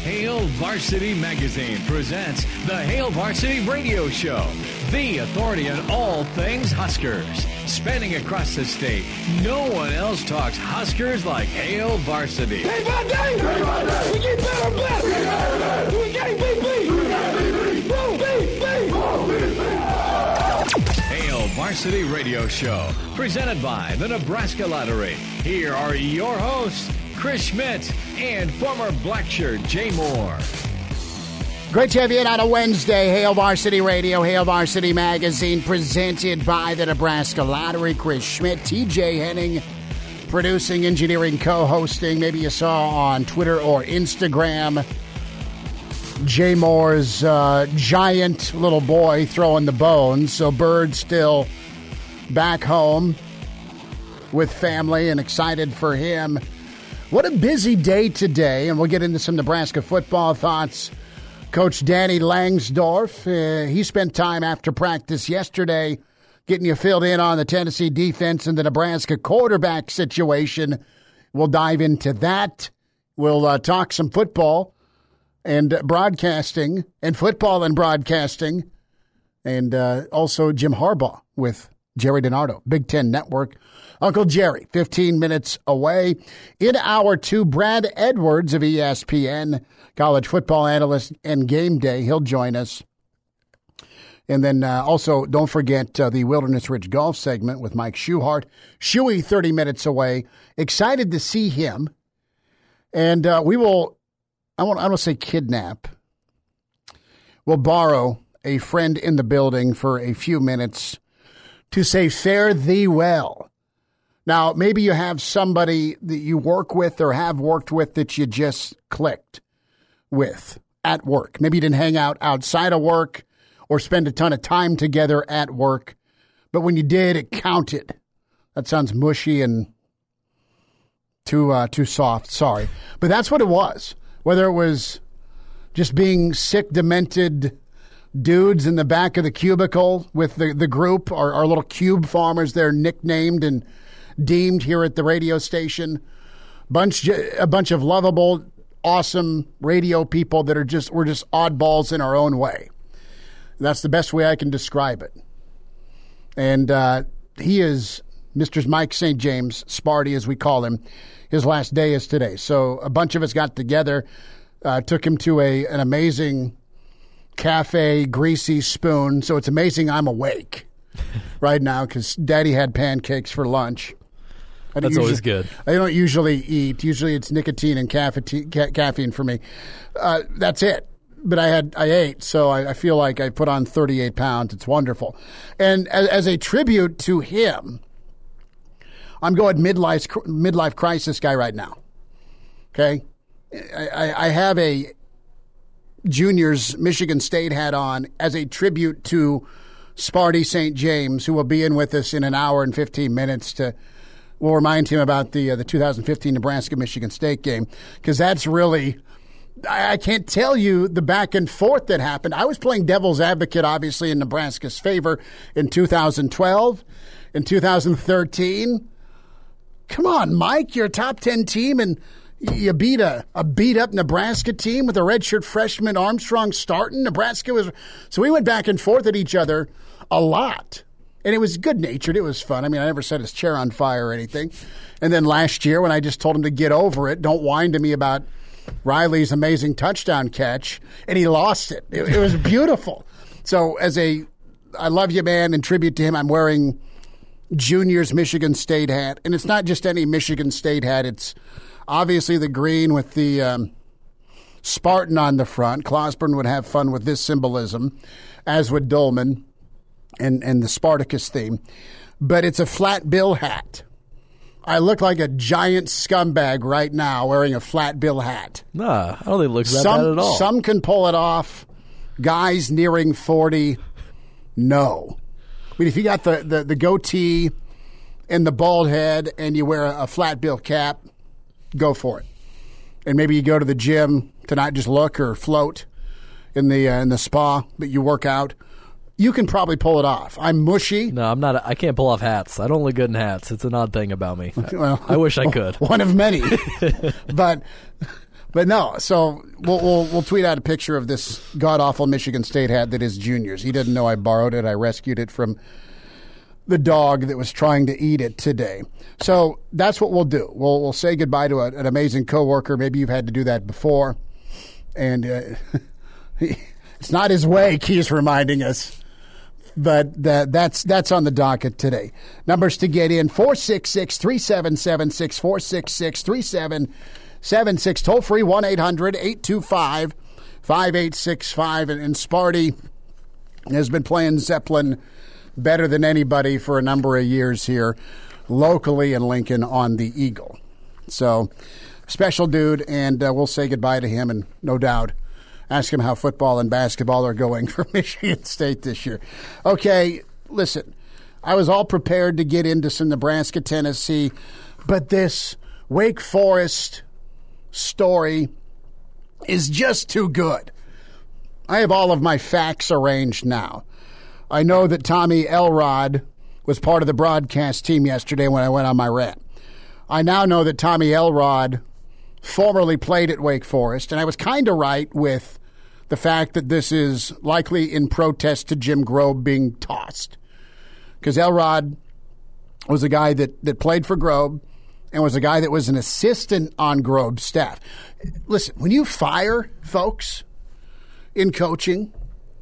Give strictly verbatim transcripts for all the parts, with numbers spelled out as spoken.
Hail Varsity Magazine presents the Hail Varsity Radio Show, the authority on all things Huskers. Spanning across the state, no one else talks Huskers like Hail Varsity. Day by day, day by day, we get better and better. We get better. We get beat, beat. We get beat, beat. Woo, beat, beat. Woo, beat, beat. Hail Varsity Radio Show, presented by the Nebraska Lottery. Here are your hosts, Chris Schmidt and former Blackshirt Jay Moore. Great to have you in on a Wednesday. Hail Varsity Radio, Hail Varsity Magazine, presented by the Nebraska Lottery. Chris Schmidt, T J Henning, producing, engineering, co-hosting. Maybe you saw on Twitter or Instagram Jay Moore's uh, giant little boy throwing the bones. So Bird still back home with family and excited for him. What a busy day today, and we'll get into some Nebraska football thoughts. Coach Danny Langsdorf, uh, he spent time after practice yesterday getting you filled in on the Tennessee defense and the Nebraska quarterback situation. We'll dive into that. We'll uh, talk some football and broadcasting, and football and broadcasting, and uh, also Jim Harbaugh with Jerry DiNardo, Big Ten Network. Uncle Jerry, fifteen minutes away. In hour two, Brad Edwards of E S P N, college football analyst and game day. He'll join us. And then uh, also, don't forget uh, the Wilderness Ridge Golf segment with Mike Schuhart. Shuey, thirty minutes away. Excited to see him. And uh, we will, I won't, I don't say kidnap. We'll borrow a friend in the building for a few minutes to say fare thee well. Now, maybe you have somebody that you work with or have worked with that you just clicked with at work. Maybe you didn't hang out outside of work or spend a ton of time together at work, but when you did, it counted. That sounds mushy and too uh, too soft. Sorry. But that's what it was. Whether it was just being sick, demented dudes in the back of the cubicle with the, the group, our, our little cube farmers, they're nicknamed and deemed here at the radio station. Bunch, a bunch of lovable, awesome radio people that are just, we're just oddballs in our own way. That's the best way I can describe it. And uh, he is Mister Mike Saint James, Sparty as we call him. His last day is today. So a bunch of us got together, uh, took him to a an amazing cafe, Greasy Spoon. So it's amazing I'm awake right now because Daddy had pancakes for lunch. That's usually, always good. I don't usually eat. Usually it's nicotine and caffeine, ca- caffeine for me. Uh, that's it. But I had I ate, so I, I feel like I put on thirty-eight pounds. It's wonderful. And as, as a tribute to him, I'm going midlife midlife crisis guy right now. Okay? I, I have a juniors Michigan State hat on as a tribute to Sparty Saint James, who will be in with us in an hour and fifteen minutes to we'll remind him about the uh, the two thousand fifteen Nebraska-Michigan State game, because that's really, I, I can't tell you the back and forth that happened. I was playing devil's advocate, obviously, in Nebraska's favor in two thousand twelve, in two thousand thirteen. Come on, Mike, you're a top ten team, and you beat a, a beat-up Nebraska team with a redshirt freshman Armstrong starting. Nebraska was, so we went back and forth at each other a lot. And it was good-natured. It was fun. I mean, I never set his chair on fire or anything. And then last year when I just told him to get over it, don't whine to me about Riley's amazing touchdown catch, and he lost it. It, it was beautiful. So as a I love you, man, in tribute to him, I'm wearing Junior's Michigan State hat. And it's not just any Michigan State hat. It's obviously the green with the um, Spartan on the front. Clausburn would have fun with this symbolism, as would Dolman. And, and the Spartacus theme. But it's a flat bill hat. I look like a giant scumbag right now wearing a flat bill hat. Nah, I don't think it looks that some, bad at all. Some can pull it off. Guys nearing forty, no. I mean, if you got the, the, the goatee and the bald head and you wear a, a flat bill cap, go for it. And maybe you go to the gym to not just look or float in the uh, in the spa, but you work out. You can probably pull it off. I'm mushy. No, I'm not. I can't pull off hats. I don't look good in hats. It's an odd thing about me. Well, I wish I could. One of many. But But no, so we'll, we'll we'll tweet out a picture of this god-awful Michigan State hat that is Junior's. He didn't know I borrowed it. I rescued it from the dog that was trying to eat it today. So that's what we'll do. We'll we'll say goodbye to a, an amazing coworker. Maybe you've had to do that before. And uh, it's not his way, Key's reminding us. But that, that's that's on the docket today. Numbers to get in, four six six, three seven seven, six four six six, three seven seven six. Toll free, one eight hundred, eight two five, five eight six five. And, and Sparty has been playing Zeppelin better than anybody for a number of years here locally in Lincoln on the Eagle. So, special dude, and uh, we'll say goodbye to him, and no doubt ask him how football and basketball are going for Michigan State this year. Okay, listen, I was all prepared to get into some Nebraska, Tennessee, but this Wake Forest story is just too good. I have all of my facts arranged now. I know that Tommy Elrod was part of the broadcast team yesterday when I went on my rant. I now know that Tommy Elrod formerly played at Wake Forest, and I was kind of right with the fact that this is likely in protest to Jim Grobe being tossed. Because Elrod was a guy that, that played for Grobe and was a guy that was an assistant on Grobe's staff. Listen, when you fire folks in coaching,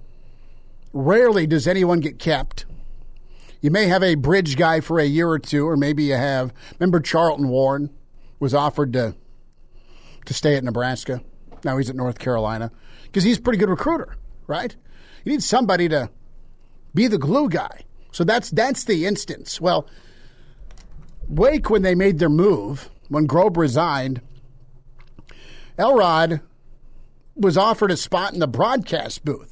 rarely does anyone get kept. You may have a bridge guy for a year or two, or maybe you have, remember Charlton Warren was offered to to stay at Nebraska. Now he's at North Carolina because he's a pretty good recruiter, right? You need somebody to be the glue guy. So that's that's the instance. Well, Wake, when they made their move, when Grobe resigned, Elrod was offered a spot in the broadcast booth.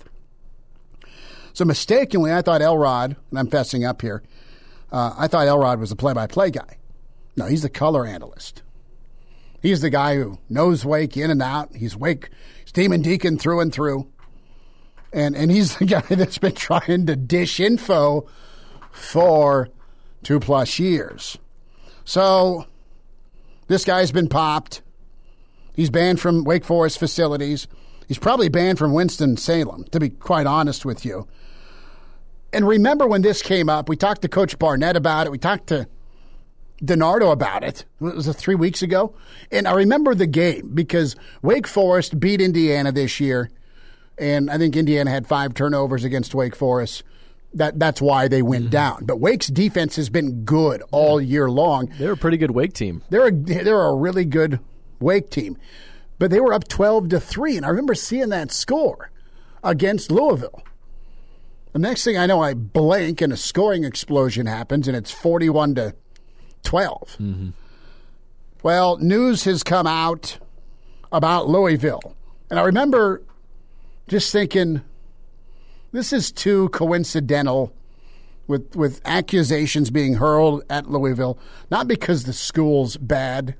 So mistakenly, I thought Elrod, and I'm fessing up here, uh, I thought Elrod was the play-by-play guy. No, he's the color analyst. He's the guy who knows Wake in and out. He's Wake, he's Demon Deacon through and through. And and he's the guy that's been trying to dish info for two plus years. So this guy's been popped. He's banned from Wake Forest facilities. He's probably banned from Winston-Salem, to be quite honest with you. And remember when this came up, we talked to Coach Barnett about it. We talked to DiNardo about it. Was it three weeks ago? And I remember the game because Wake Forest beat Indiana this year, and I think Indiana had five turnovers against Wake Forest. That That's why they went mm-hmm. down. But Wake's defense has been good all year long. They're a pretty good Wake team. They're a, they're a really good Wake team. But they were up twelve to three, and I remember seeing that score against Louisville. The next thing I know, I blink, and a scoring explosion happens, and it's forty-one to twelve. Mm-hmm. Well, news has come out about Louisville. And I remember just thinking, this is too coincidental with, with accusations being hurled at Louisville, not because the school's bad,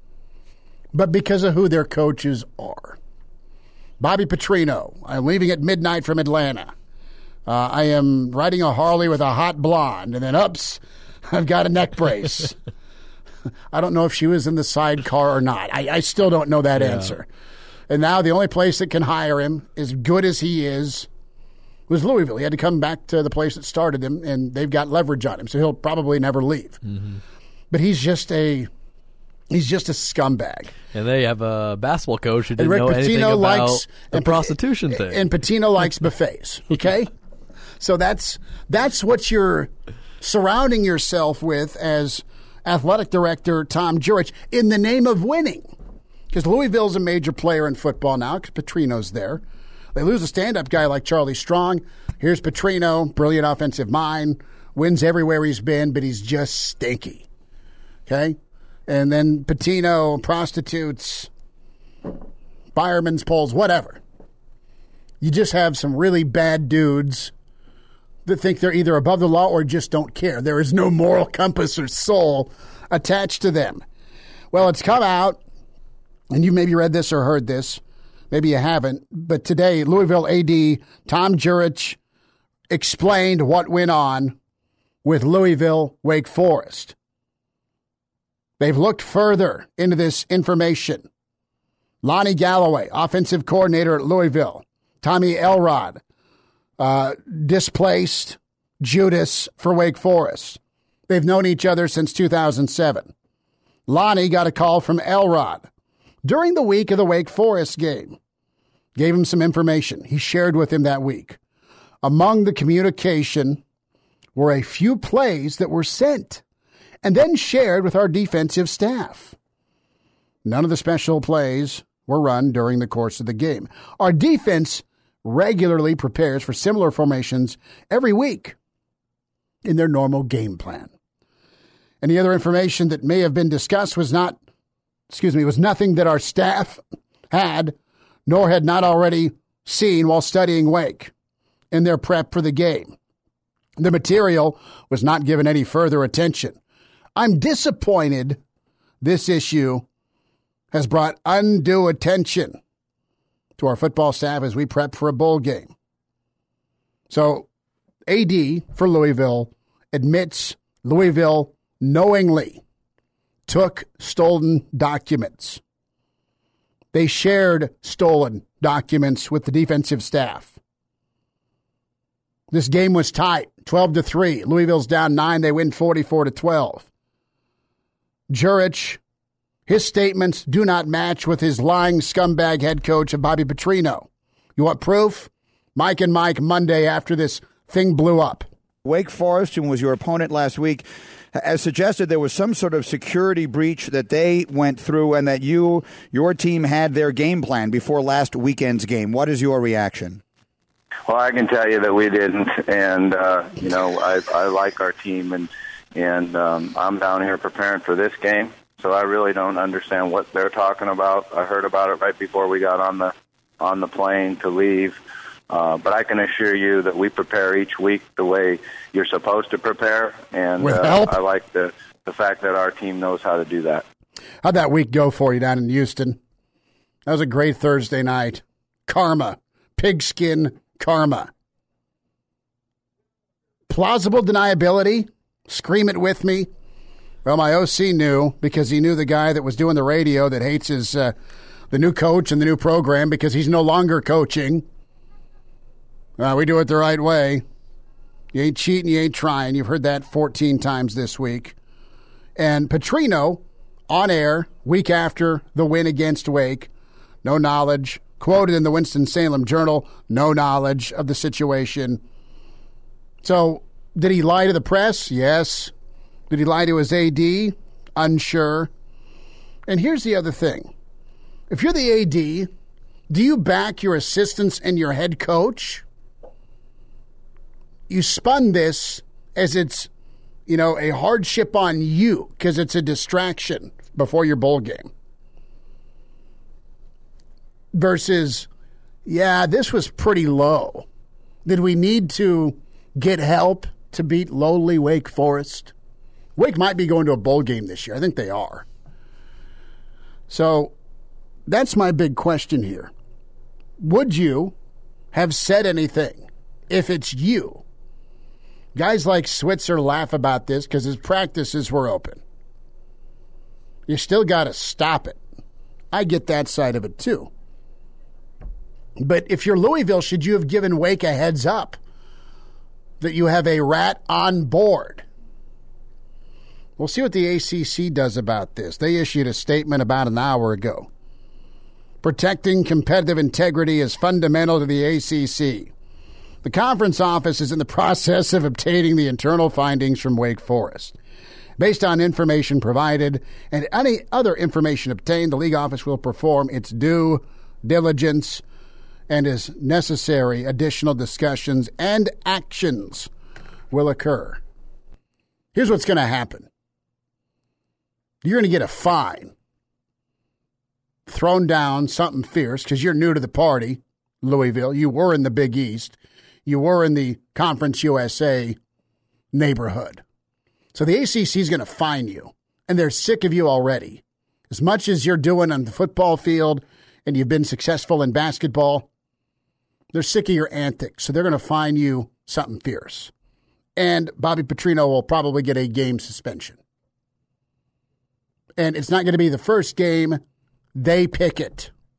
but because of who their coaches are. Bobby Petrino, I'm leaving at midnight from Atlanta. Uh, I am riding a Harley with a hot blonde, and then, ups, I've got a neck brace. I don't know if she was in the sidecar or not. I, I still don't know that yeah. answer. And now the only place that can hire him, as good as he is, was Louisville. He had to come back to the place that started him, and they've got leverage on him, so he'll probably never leave. Mm-hmm. But he's just a he's just a scumbag. And they have a basketball coach who didn't and Rick know Pitino anything about likes, the and, prostitution thing. And Pitino likes buffets, okay? So that's that's what you're surrounding yourself with as athletic director Tom Jurich in the name of winning. Because Louisville's a major player in football now because Petrino's there. They lose a stand-up guy like Charlie Strong. Here's Petrino, brilliant offensive mind, wins everywhere he's been, but he's just stinky. Okay? And then Pitino, prostitutes, fireman's poles, whatever. You just have some really bad dudes that think they're either above the law or just don't care. There is no moral compass or soul attached to them. Well, it's come out, and you maybe read this or heard this. Maybe you haven't. But today, Louisville A D Tom Jurich explained what went on with Louisville Wake Forest. They've looked further into this information. Lonnie Galloway, offensive coordinator at Louisville. Tommy Elrod, uh, displaced Judas for Wake Forest. They've known each other since two thousand seven. Lonnie got a call from Elrod during the week of the Wake Forest game. Gave him some information he shared with him that week. Among the communication were a few plays that were sent and then shared with our defensive staff. None of the special plays were run during the course of the game. Our defense regularly prepares for similar formations every week in their normal game plan. Any other information that may have been discussed was not, excuse me, was nothing that our staff had, nor had not already seen while studying Wake in their prep for the game. The material was not given any further attention. I'm disappointed this issue has brought undue attention to our football staff as we prep for a bowl game. So, A D for Louisville admits Louisville knowingly took stolen documents. They shared stolen documents with the defensive staff. This game was tight, twelve to three. Louisville's down nine. They win forty-four to twelve. Jurich, his statements do not match with his lying scumbag head coach of Bobby Petrino. You want proof? Mike and Mike Monday after this thing blew up. Wake Forest, who was your opponent last week, has suggested there was some sort of security breach that they went through and that you, your team had their game plan before last weekend's game. What is your reaction? Well, I can tell you that we didn't, and, uh, you know, I, I like our team, and, and um, I'm down here preparing for this game, so I really don't understand what they're talking about. I heard about it right before we got on the on the plane to leave. Uh, but I can assure you that we prepare each week the way you're supposed to prepare, and With uh, help? I like the, the fact that our team knows how to do that. How'd that week go for you down in Houston? That was a great Thursday night. Karma. Pigskin karma. Plausible deniability? Scream it with me. Well, my O C knew because he knew the guy that was doing the radio that hates his uh, the new coach and the new program because he's no longer coaching. Uh, we do it the right way. You ain't cheating, you ain't trying. You've heard that fourteen times this week. And Petrino, on air, week after the win against Wake, no knowledge. Quoted in the Winston-Salem Journal, no knowledge of the situation. So, did he lie to the press? Yes. Did he lie to his A D? Unsure. And here's the other thing. If you're the A D, do you back your assistants and your head coach? You spun this as it's, you know, a hardship on you because it's a distraction before your bowl game. Versus, yeah, this was pretty low. Did we need to get help to beat lowly Wake Forest? Wake might be going to a bowl game this year. I think they are. So that's my big question here. Would you have said anything if it's you? Guys like Switzer laugh about this because his practices were open. You still got to stop it. I get that side of it too. But if you're Louisville, should you have given Wake a heads up that you have a rat on board? We'll see what the A C C does about this. They issued a statement about an hour ago. Protecting competitive integrity is fundamental to the A C C. The conference office is in the process of obtaining the internal findings from Wake Forest. Based on information provided and any other information obtained, the league office will perform its due diligence, and as necessary, additional discussions and actions will occur. Here's what's going to happen. You're going to get a fine, thrown down something fierce, because you're new to the party, Louisville. You were in the Big East. You were in the Conference U S A neighborhood. So the A C C is going to fine you, and they're sick of you already. As much as you're doing on the football field and you've been successful in basketball, they're sick of your antics, so they're going to fine you something fierce. And Bobby Petrino will probably get a game suspension. And it's not going to be the first game. They pick it.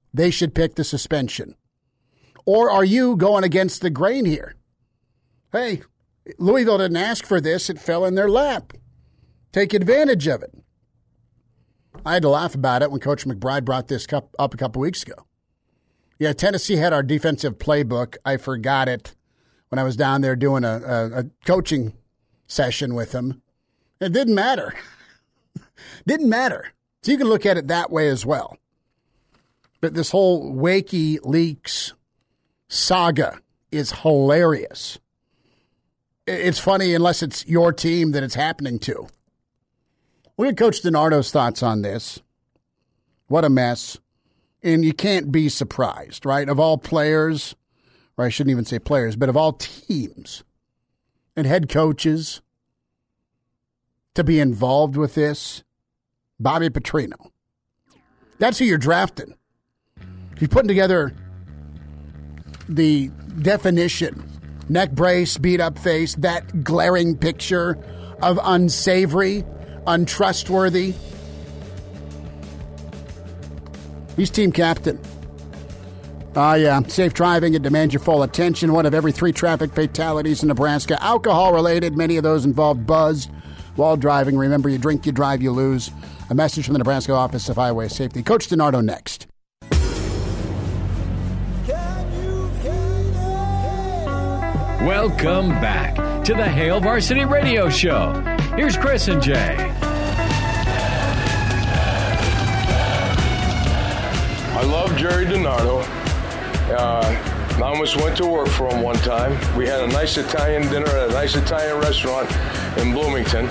they should pick the suspension? Or are you going against the grain here? Hey, Louisville didn't ask for this. It fell in their lap. Take advantage of it. I had to laugh about it when Coach McBride brought this up a couple weeks ago. Yeah, Tennessee had our defensive playbook. I forgot it when I was down there doing a, a, a coaching session with them. It didn't matter. Didn't matter. So you can look at it that way as well. But this whole WikiLeaks saga is hilarious. It's funny unless it's your team that it's happening to. We had Coach DiNardo's thoughts on this. What a mess. And you can't be surprised, right? Of all players, or I shouldn't even say players, but of all teams and head coaches to be involved with this, Bobby Petrino. That's who you're drafting. He's putting together the definition, neck brace, beat up face, that glaring picture of unsavory, untrustworthy. He's team captain. Ah, uh, yeah. Safe driving, it demands your full attention. One of every three traffic fatalities in Nebraska, alcohol-related. Many of those involved buzzed while driving. Remember, you drink, you drive, you lose. A message from the Nebraska Office of Highway Safety. Coach DiNardo next. Welcome back to the Hail Varsity Radio Show. Here's Chris and Jay. I love Jerry DiNardo. Uh, I almost went to work for him one time. We had a nice Italian dinner at a nice Italian restaurant in Bloomington.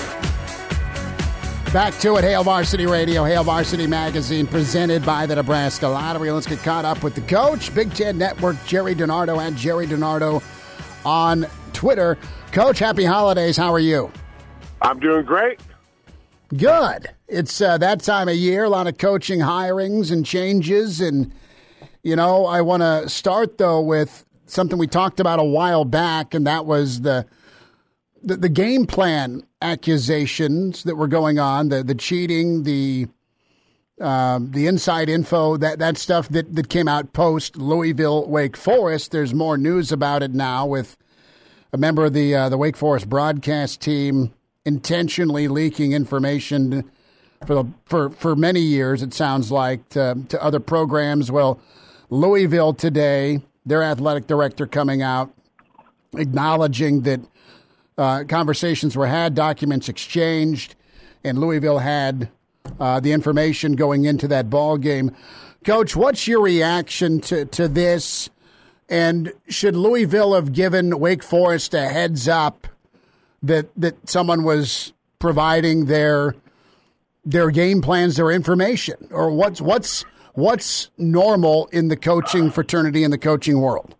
Back to it, Hail Varsity Radio, Hail Varsity Magazine, presented by the Nebraska Lottery. Let's get caught up with the coach, Big Ten Network, Jerry DiNardo, and Jerry DiNardo on Twitter. Coach, happy holidays. How are you? I'm doing great. Good. It's uh, that time of year, a lot of coaching hirings and changes. And, you know, I want to start, though, with something we talked about a while back, and that was the the, the game plan accusations that were going on, the the cheating, the uh, the inside info, that, that stuff that, that came out post Louisville Wake Forest. There's more news about it now with a member of the uh, the Wake Forest broadcast team intentionally leaking information for the, for for many years, it sounds like, to, to other programs. Well, Louisville today, their athletic director coming out, acknowledging that uh, conversations were had, documents exchanged, and Louisville had uh, the information going into that ball game. Coach, what's your reaction to, to this? And should Louisville have given Wake Forest a heads up that that someone was providing their their game plans, their information, or what's what's what's normal in the coaching fraternity in the coaching world?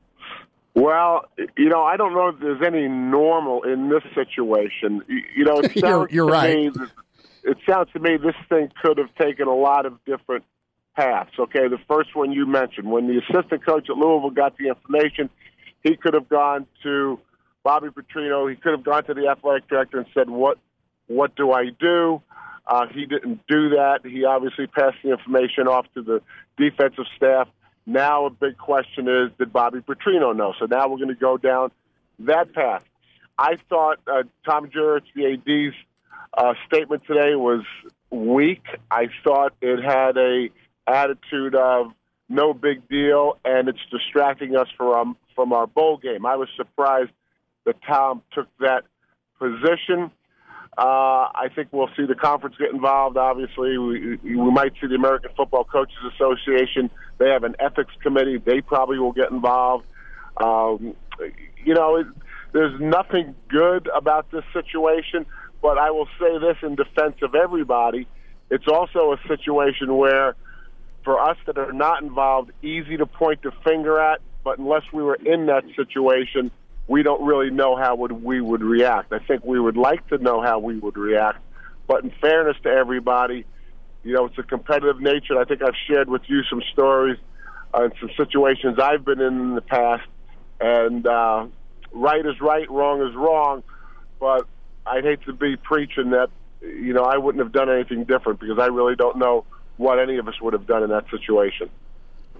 Well, you know, I don't know if there's any normal in this situation. You know, it sounds you're, you're to right. me, it sounds to me this thing could have taken a lot of different paths. Okay, the first one you mentioned, when the assistant coach at Louisville got the information, he could have gone to Bobby Petrino. He could have gone to the athletic director and said, what what do I do? Uh, he didn't do that. He obviously passed the information off to the defensive staff. Now a big question is, did Bobby Petrino know? So now we're going to go down that path. I thought uh, Tom Jurich, the A D's uh, statement today was weak. I thought it had a attitude of no big deal, and it's distracting us from, from our bowl game. I was surprised that Tom took that position. Uh, I think we'll see the conference get involved. Obviously, we, we might see the American Football Coaches Association. They have an ethics committee. They probably will get involved. Um, you know, it, there's nothing good about this situation, but I will say this in defense of everybody. It's also a situation where, for us that are not involved, easy to point the finger at, but unless we were in that situation, we don't really know how would we would react. I think we would like to know how we would react, but in fairness to everybody, you know, it's a competitive nature. I think I've shared with you some stories uh, and some situations I've been in in the past, and uh, right is right, wrong is wrong, but I'd hate to be preaching that, you know, I wouldn't have done anything different because I really don't know what any of us would have done in that situation.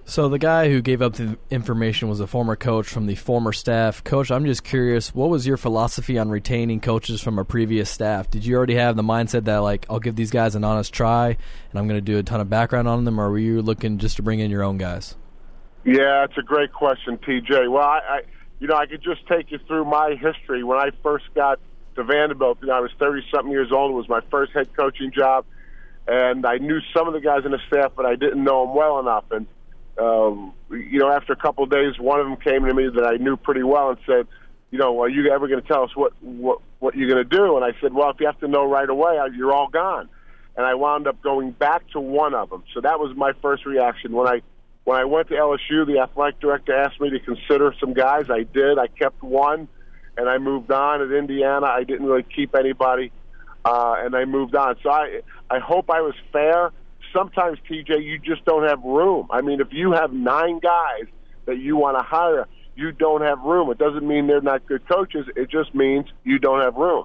So the guy who gave up the information was a former coach from the former staff. Coach, I'm just curious, what was your philosophy on retaining coaches from a previous staff? Did you already have the mindset that, like, I'll give these guys an honest try and I'm going to do a ton of background on them, or were you looking just to bring in your own guys? Yeah, it's a great question, T J. Well, I, I you know, I could just take you through my history. When I first got to Vanderbilt, you know, I was thirty-something years old. It was my first head coaching job, and I knew some of the guys on the staff, but I didn't know them well enough. And Um, you know, after a couple of days, one of them came to me that I knew pretty well and said, you know, are you ever going to tell us what, what, what you're going to do? And I said, well, if you have to know right away, you're all gone. And I wound up going back to one of them. So that was my first reaction. When I when I went to L S U, the athletic director asked me to consider some guys. I did. I kept one, and I moved on. At Indiana, I didn't really keep anybody, uh, and I moved on. So I I hope I was fair. Sometimes, T J, you just don't have room. I mean, if you have nine guys that you want to hire, you don't have room. It doesn't mean they're not good coaches. It just means you don't have room.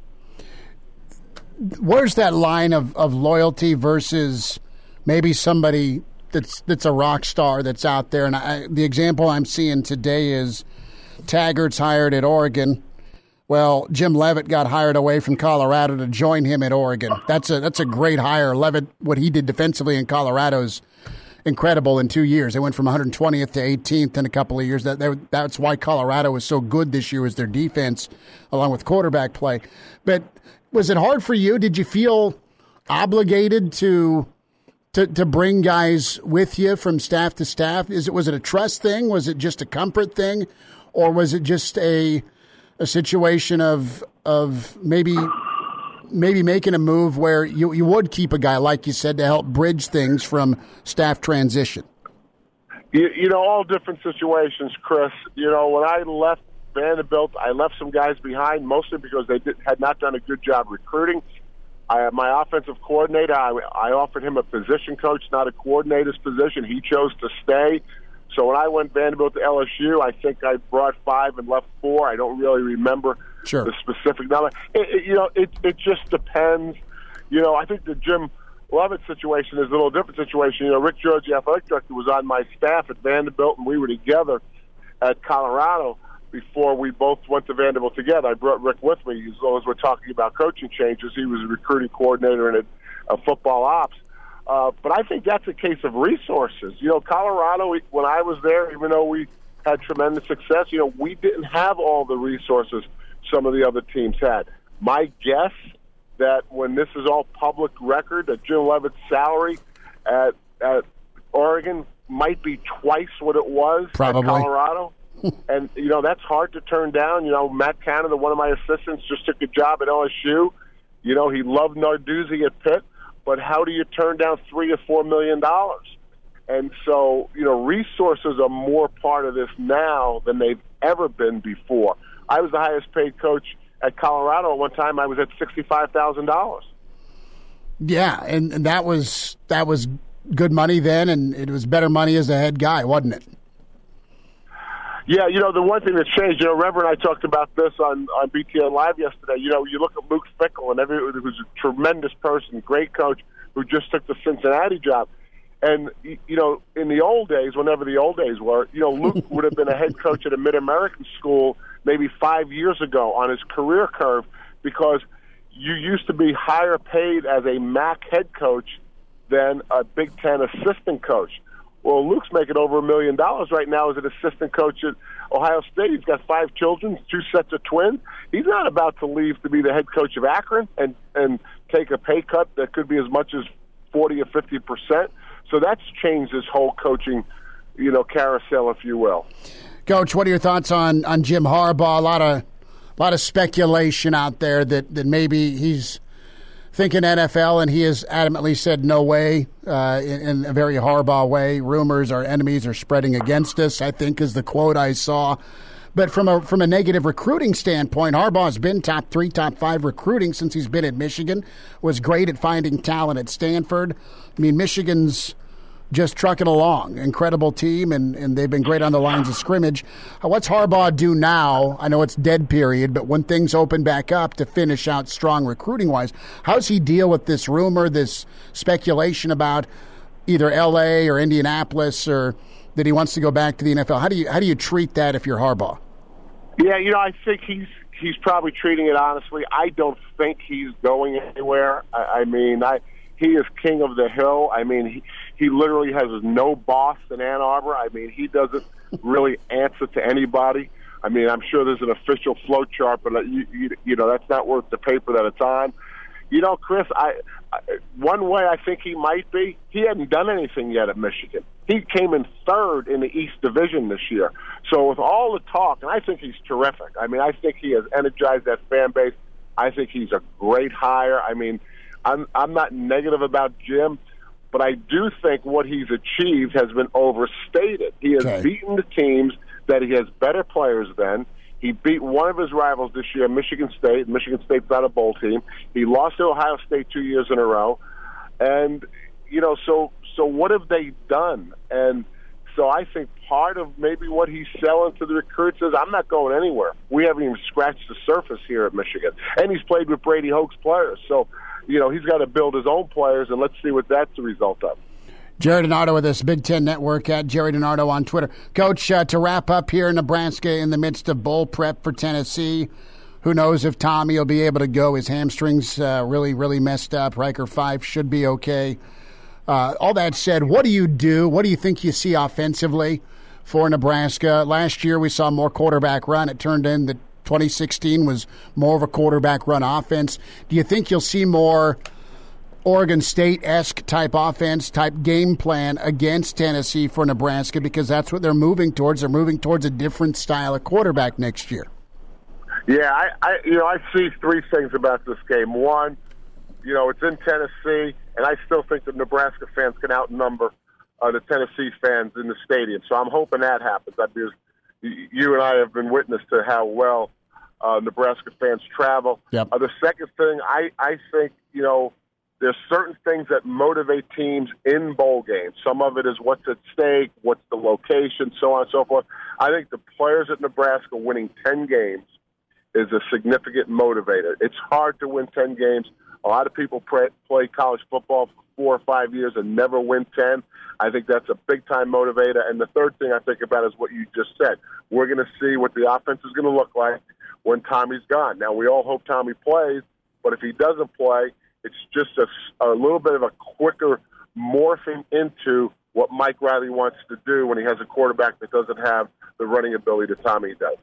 Where's that line of, of loyalty versus maybe somebody that's that's a rock star that's out there? And I, the example I'm seeing today is Taggart's hired at Oregon. Well, Jim Leavitt got hired away from Colorado to join him at Oregon. That's a that's a great hire. Leavitt, what he did defensively in Colorado is incredible in two years. They went from one hundred twentieth to eighteenth in a couple of years. That, that That's why Colorado was so good this year, was their defense, along with quarterback play. But was it hard for you? Did you feel obligated to to to bring guys with you from staff to staff? Is it was it a trust thing? Was it just a comfort thing? Or was it just a a situation of of maybe maybe making a move where you, you would keep a guy, like you said, to help bridge things from staff transition? You, you know, all different situations, Chris. You know, when I left Vanderbilt, I left some guys behind, mostly because they did, had not done a good job recruiting. I, my offensive coordinator, I, I offered him a position coach, not a coordinator's position. He chose to stay. So when I went Vanderbilt to L S U, I think I brought five and left four. I don't really remember sure. the specific number. It, it, you know, it it just depends. You know, I think the Jim Leavitt situation is a little different situation. You know, Rick George, the athletic director, was on my staff at Vanderbilt, and we were together at Colorado before we both went to Vanderbilt together. I brought Rick with me as long as we're talking about coaching changes. He was a recruiting coordinator and a, a football ops. Uh, but I think that's a case of resources. You know, Colorado, when I was there, even though we had tremendous success, you know, we didn't have all the resources some of the other teams had. My guess that when this is all public record, that Jim Leavitt's salary at, at Oregon might be twice what it was Probably. at Colorado. And, you know, that's hard to turn down. You know, Matt Canada, one of my assistants, just took a job at L S U. You know, he loved Narduzzi at Pitt. But how do you turn down three or four million dollars? And so, you know, resources are more part of this now than they've ever been before. I was the highest paid coach at Colorado at one time. I was at sixty-five thousand dollars. Yeah, and, and that was that was good money then, and it was better money as a head guy, wasn't it? Yeah, you know, the one thing that changed, you know, Reverend and I talked about this on, on B T N Live yesterday. You know, you look at Luke Fickell, and every, who's a tremendous person, great coach, who just took the Cincinnati job. And, you know, in the old days, whenever the old days were, you know, Luke would have been a head coach at a Mid-American school maybe five years ago on his career curve, because you used to be higher paid as a M A C head coach than a Big Ten assistant coach. Well, Luke's making over a million dollars right now as an assistant coach at Ohio State. He's got five children, two sets of twins. He's not about to leave to be the head coach of Akron and, and take a pay cut that could be as much as forty or fifty percent. So that's changed his whole coaching, you know, carousel, if you will. Coach, what are your thoughts on, on Jim Harbaugh? A lot of a lot of speculation out there that, that maybe he's thinking N F L, and he has adamantly said no way, uh, in, in a very Harbaugh way. Rumors, our enemies are spreading against us, I think is the quote I saw. But from a from a negative recruiting standpoint, Harbaugh's been top three, top five recruiting since he's been at Michigan. Was great at finding talent at Stanford. I mean, Michigan's just trucking along. Incredible team, and, and they've been great on the lines of scrimmage. What's Harbaugh do now? I know it's dead period, but when things open back up to finish out strong recruiting-wise, how does he deal with this rumor, this speculation about either L A or Indianapolis, or that he wants to go back to the N F L. How do you how do you treat that if you're Harbaugh? Yeah, you know, I think he's he's probably treating it honestly. I don't think he's going anywhere. I, I mean, I he is king of the hill. I mean, he, he literally has no boss in Ann Arbor. I mean, he doesn't really answer to anybody. I mean, I'm sure there's an official flow chart, but you, you, you know that's not worth the paper that it's on. You know, Chris, I, I one way I think he might be, he hadn't done anything yet at Michigan. He came in third in the East Division this year. So with all the talk, and I think he's terrific. I mean, I think he has energized that fan base. I think he's a great hire. I mean, I'm I'm not negative about Jim, but I do think what he's achieved has been overstated. He has Okay. beaten the teams that he has better players than. He beat one of his rivals this year, Michigan State. Michigan State's not a bowl team. He lost to Ohio State two years in a row. And, you know, so so what have they done? And so I think part of maybe what he's selling to the recruits is I'm not going anywhere. We haven't even scratched the surface here at Michigan. And he's played with Brady Hoke's players. So, you know, he's got to build his own players, and let's see what that's the result of. Jerry Donardo with us, Big Ten Network, at Jerry Donardo on Twitter. Coach, uh, to wrap up here in Nebraska in the midst of bowl prep for Tennessee, who knows if Tommy will be able to go. His hamstrings uh, really, really messed up. Riker Fife should be okay. Uh, all that said, what do you do? What do you think you see offensively for Nebraska? Last year we saw more quarterback run. It turned in that twenty sixteen was more of a quarterback run offense. Do you think you'll see more Oregon State-esque type offense, type game plan against Tennessee for Nebraska, because that's what they're moving towards? They're moving towards a different style of quarterback next year. Yeah, I, I you know, I see three things about this game. One, you know, it's in Tennessee, and I still think the Nebraska fans can outnumber uh, the Tennessee fans in the stadium. So I'm hoping that happens. I, because you and I have been witness to how well uh, Nebraska fans travel. Yep. Uh, the second thing, I, I think, you know, there's certain things that motivate teams in bowl games. Some of it is what's at stake, what's the location, so on and so forth. I think the players at Nebraska winning ten games is a significant motivator. It's hard to win ten games. A lot of people play, play college football for four or five years and never win ten. I think that's a big-time motivator. And the third thing I think about is what you just said. We're going to see what the offense is going to look like when Tommy's gone. Now, we all hope Tommy plays, but if he doesn't play, it's just a, a little bit of a quicker morphing into what Mike Riley wants to do when he has a quarterback that doesn't have the running ability that Tommy does.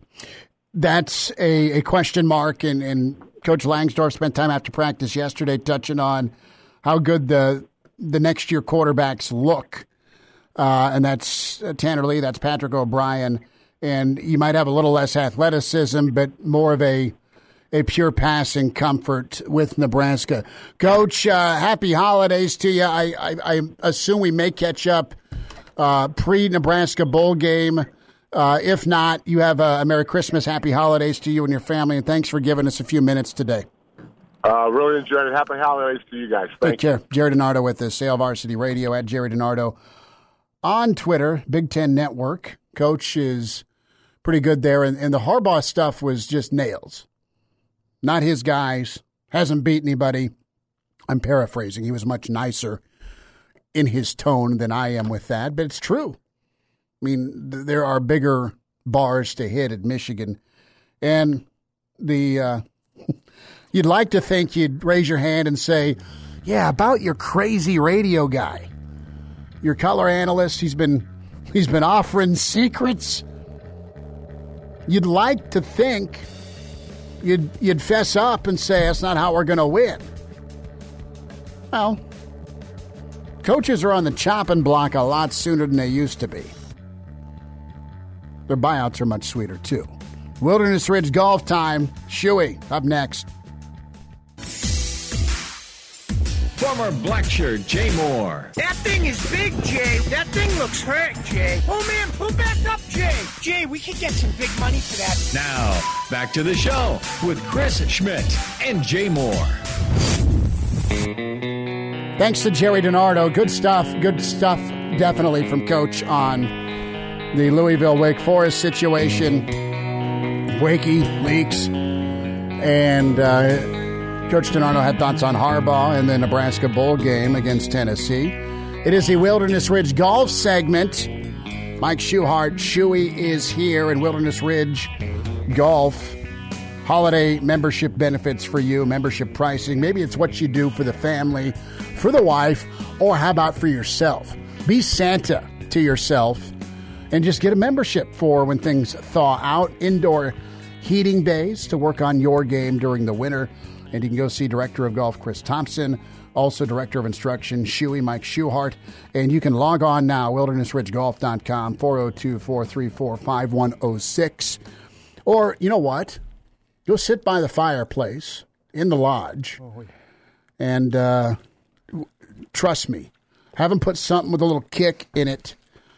That's a, a question mark, and, and Coach Langsdorff spent time after practice yesterday touching on how good the the next year quarterbacks look. Uh, and that's Tanner Lee, that's Patrick O'Brien, and you might have a little less athleticism, but more of a a pure passing comfort with Nebraska. Coach, uh, happy holidays to you. I, I, I assume we may catch up uh, pre-Nebraska bowl game. Uh, if not, you have a, a Merry Christmas, Happy Holidays to you and your family, and thanks for giving us a few minutes today. Uh, really enjoyed it. Happy holidays to you guys. Thank Take care. Jerry Donardo with us, Hail Varsity Radio, at Jerry Donardo on Twitter, Big Ten Network. Coach is pretty good there, and, and the Harbaugh stuff was just nails. Not his guys. Hasn't beat anybody. I'm paraphrasing. He was much nicer in his tone than I am with that, but it's true. I mean, th- there are bigger bars to hit at Michigan. And the uh, you'd like to think you'd raise your hand and say, yeah, about your crazy radio guy. Your color analyst, he's been he's been offering secrets. You'd like to think You'd, you'd fess up and say, that's not how we're going to win. Well, coaches are on the chopping block a lot sooner than they used to be. Their buyouts are much sweeter, too. Wilderness Ridge Golf Time. Shuey, up next. Former Blackshirt Jay Moore. That thing is big, Jay. That thing looks hurt, Jay. Oh, man, pull back up, Jay. Jay, we could get some big money for that. Now, back to the show with Chris Schmidt and Jay Moore. Thanks to Jerry Donardo. Good stuff. Good stuff, definitely, from Coach on the Louisville-Wake Forest situation. Wakey, leaks, and uh, Coach Donardo had thoughts on Harbaugh and the Nebraska bowl game against Tennessee. It is the Wilderness Ridge Golf segment. Mike Schuhart, Shuey is here in Wilderness Ridge Golf. Holiday membership benefits for you, membership pricing. Maybe it's what you do for the family, for the wife, or how about for yourself? Be Santa to yourself and just get a membership for when things thaw out. Indoor heating bays to work on your game during the winter. And you can go see Director of Golf Chris Thompson, also Director of Instruction Shuey Mike Schuhart. And you can log on now, wilderness ridge golf dot com, four oh two, four three four, five one oh six. Or, you know what? Go sit by the fireplace in the lodge. Oh, yeah. And uh, trust me, have them put something with a little kick in it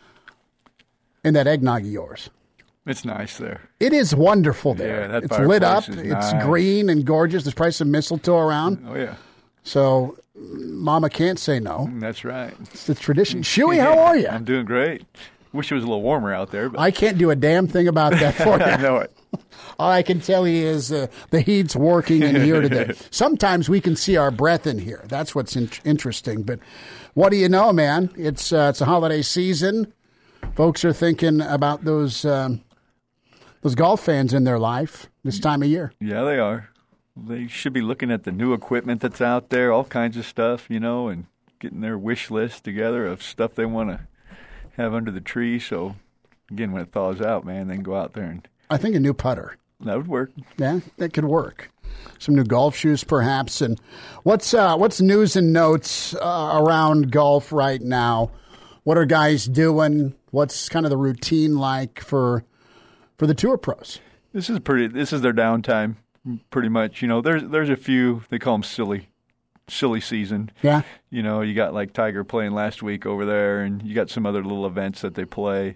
in that eggnog of yours. It's nice there. It is wonderful there. Yeah, that it's lit up. is It's nice. green and gorgeous. There's probably some mistletoe around. Oh, yeah. So Mama can't say no. That's right. It's the tradition. Shuey, how are you? I'm doing great. Wish it was a little warmer out there. But I can't do a damn thing about that for you. I know it. All I can tell you is uh, the heat's working in here today. Sometimes we can see our breath in here. That's what's in- interesting. But what do you know, man? It's uh, it's a holiday season. Folks are thinking about those um, those golf fans in their life this time of year. Yeah, they are. They should be looking at the new equipment that's out there, all kinds of stuff, you know, and getting their wish list together of stuff they want to have under the tree. So, again, when it thaws out, man, they can go out there and... I think a new putter. That would work. Yeah, that could work. Some new golf shoes, perhaps. And what's uh, what's news and notes uh, around golf right now? What are guys doing? What's kind of the routine like for for the tour pros? This is pretty. This is their downtime, pretty much. You know, there's there's a few. They call them silly, silly season. Yeah. You know, you got like Tiger playing last week over there, and you got some other little events that they play.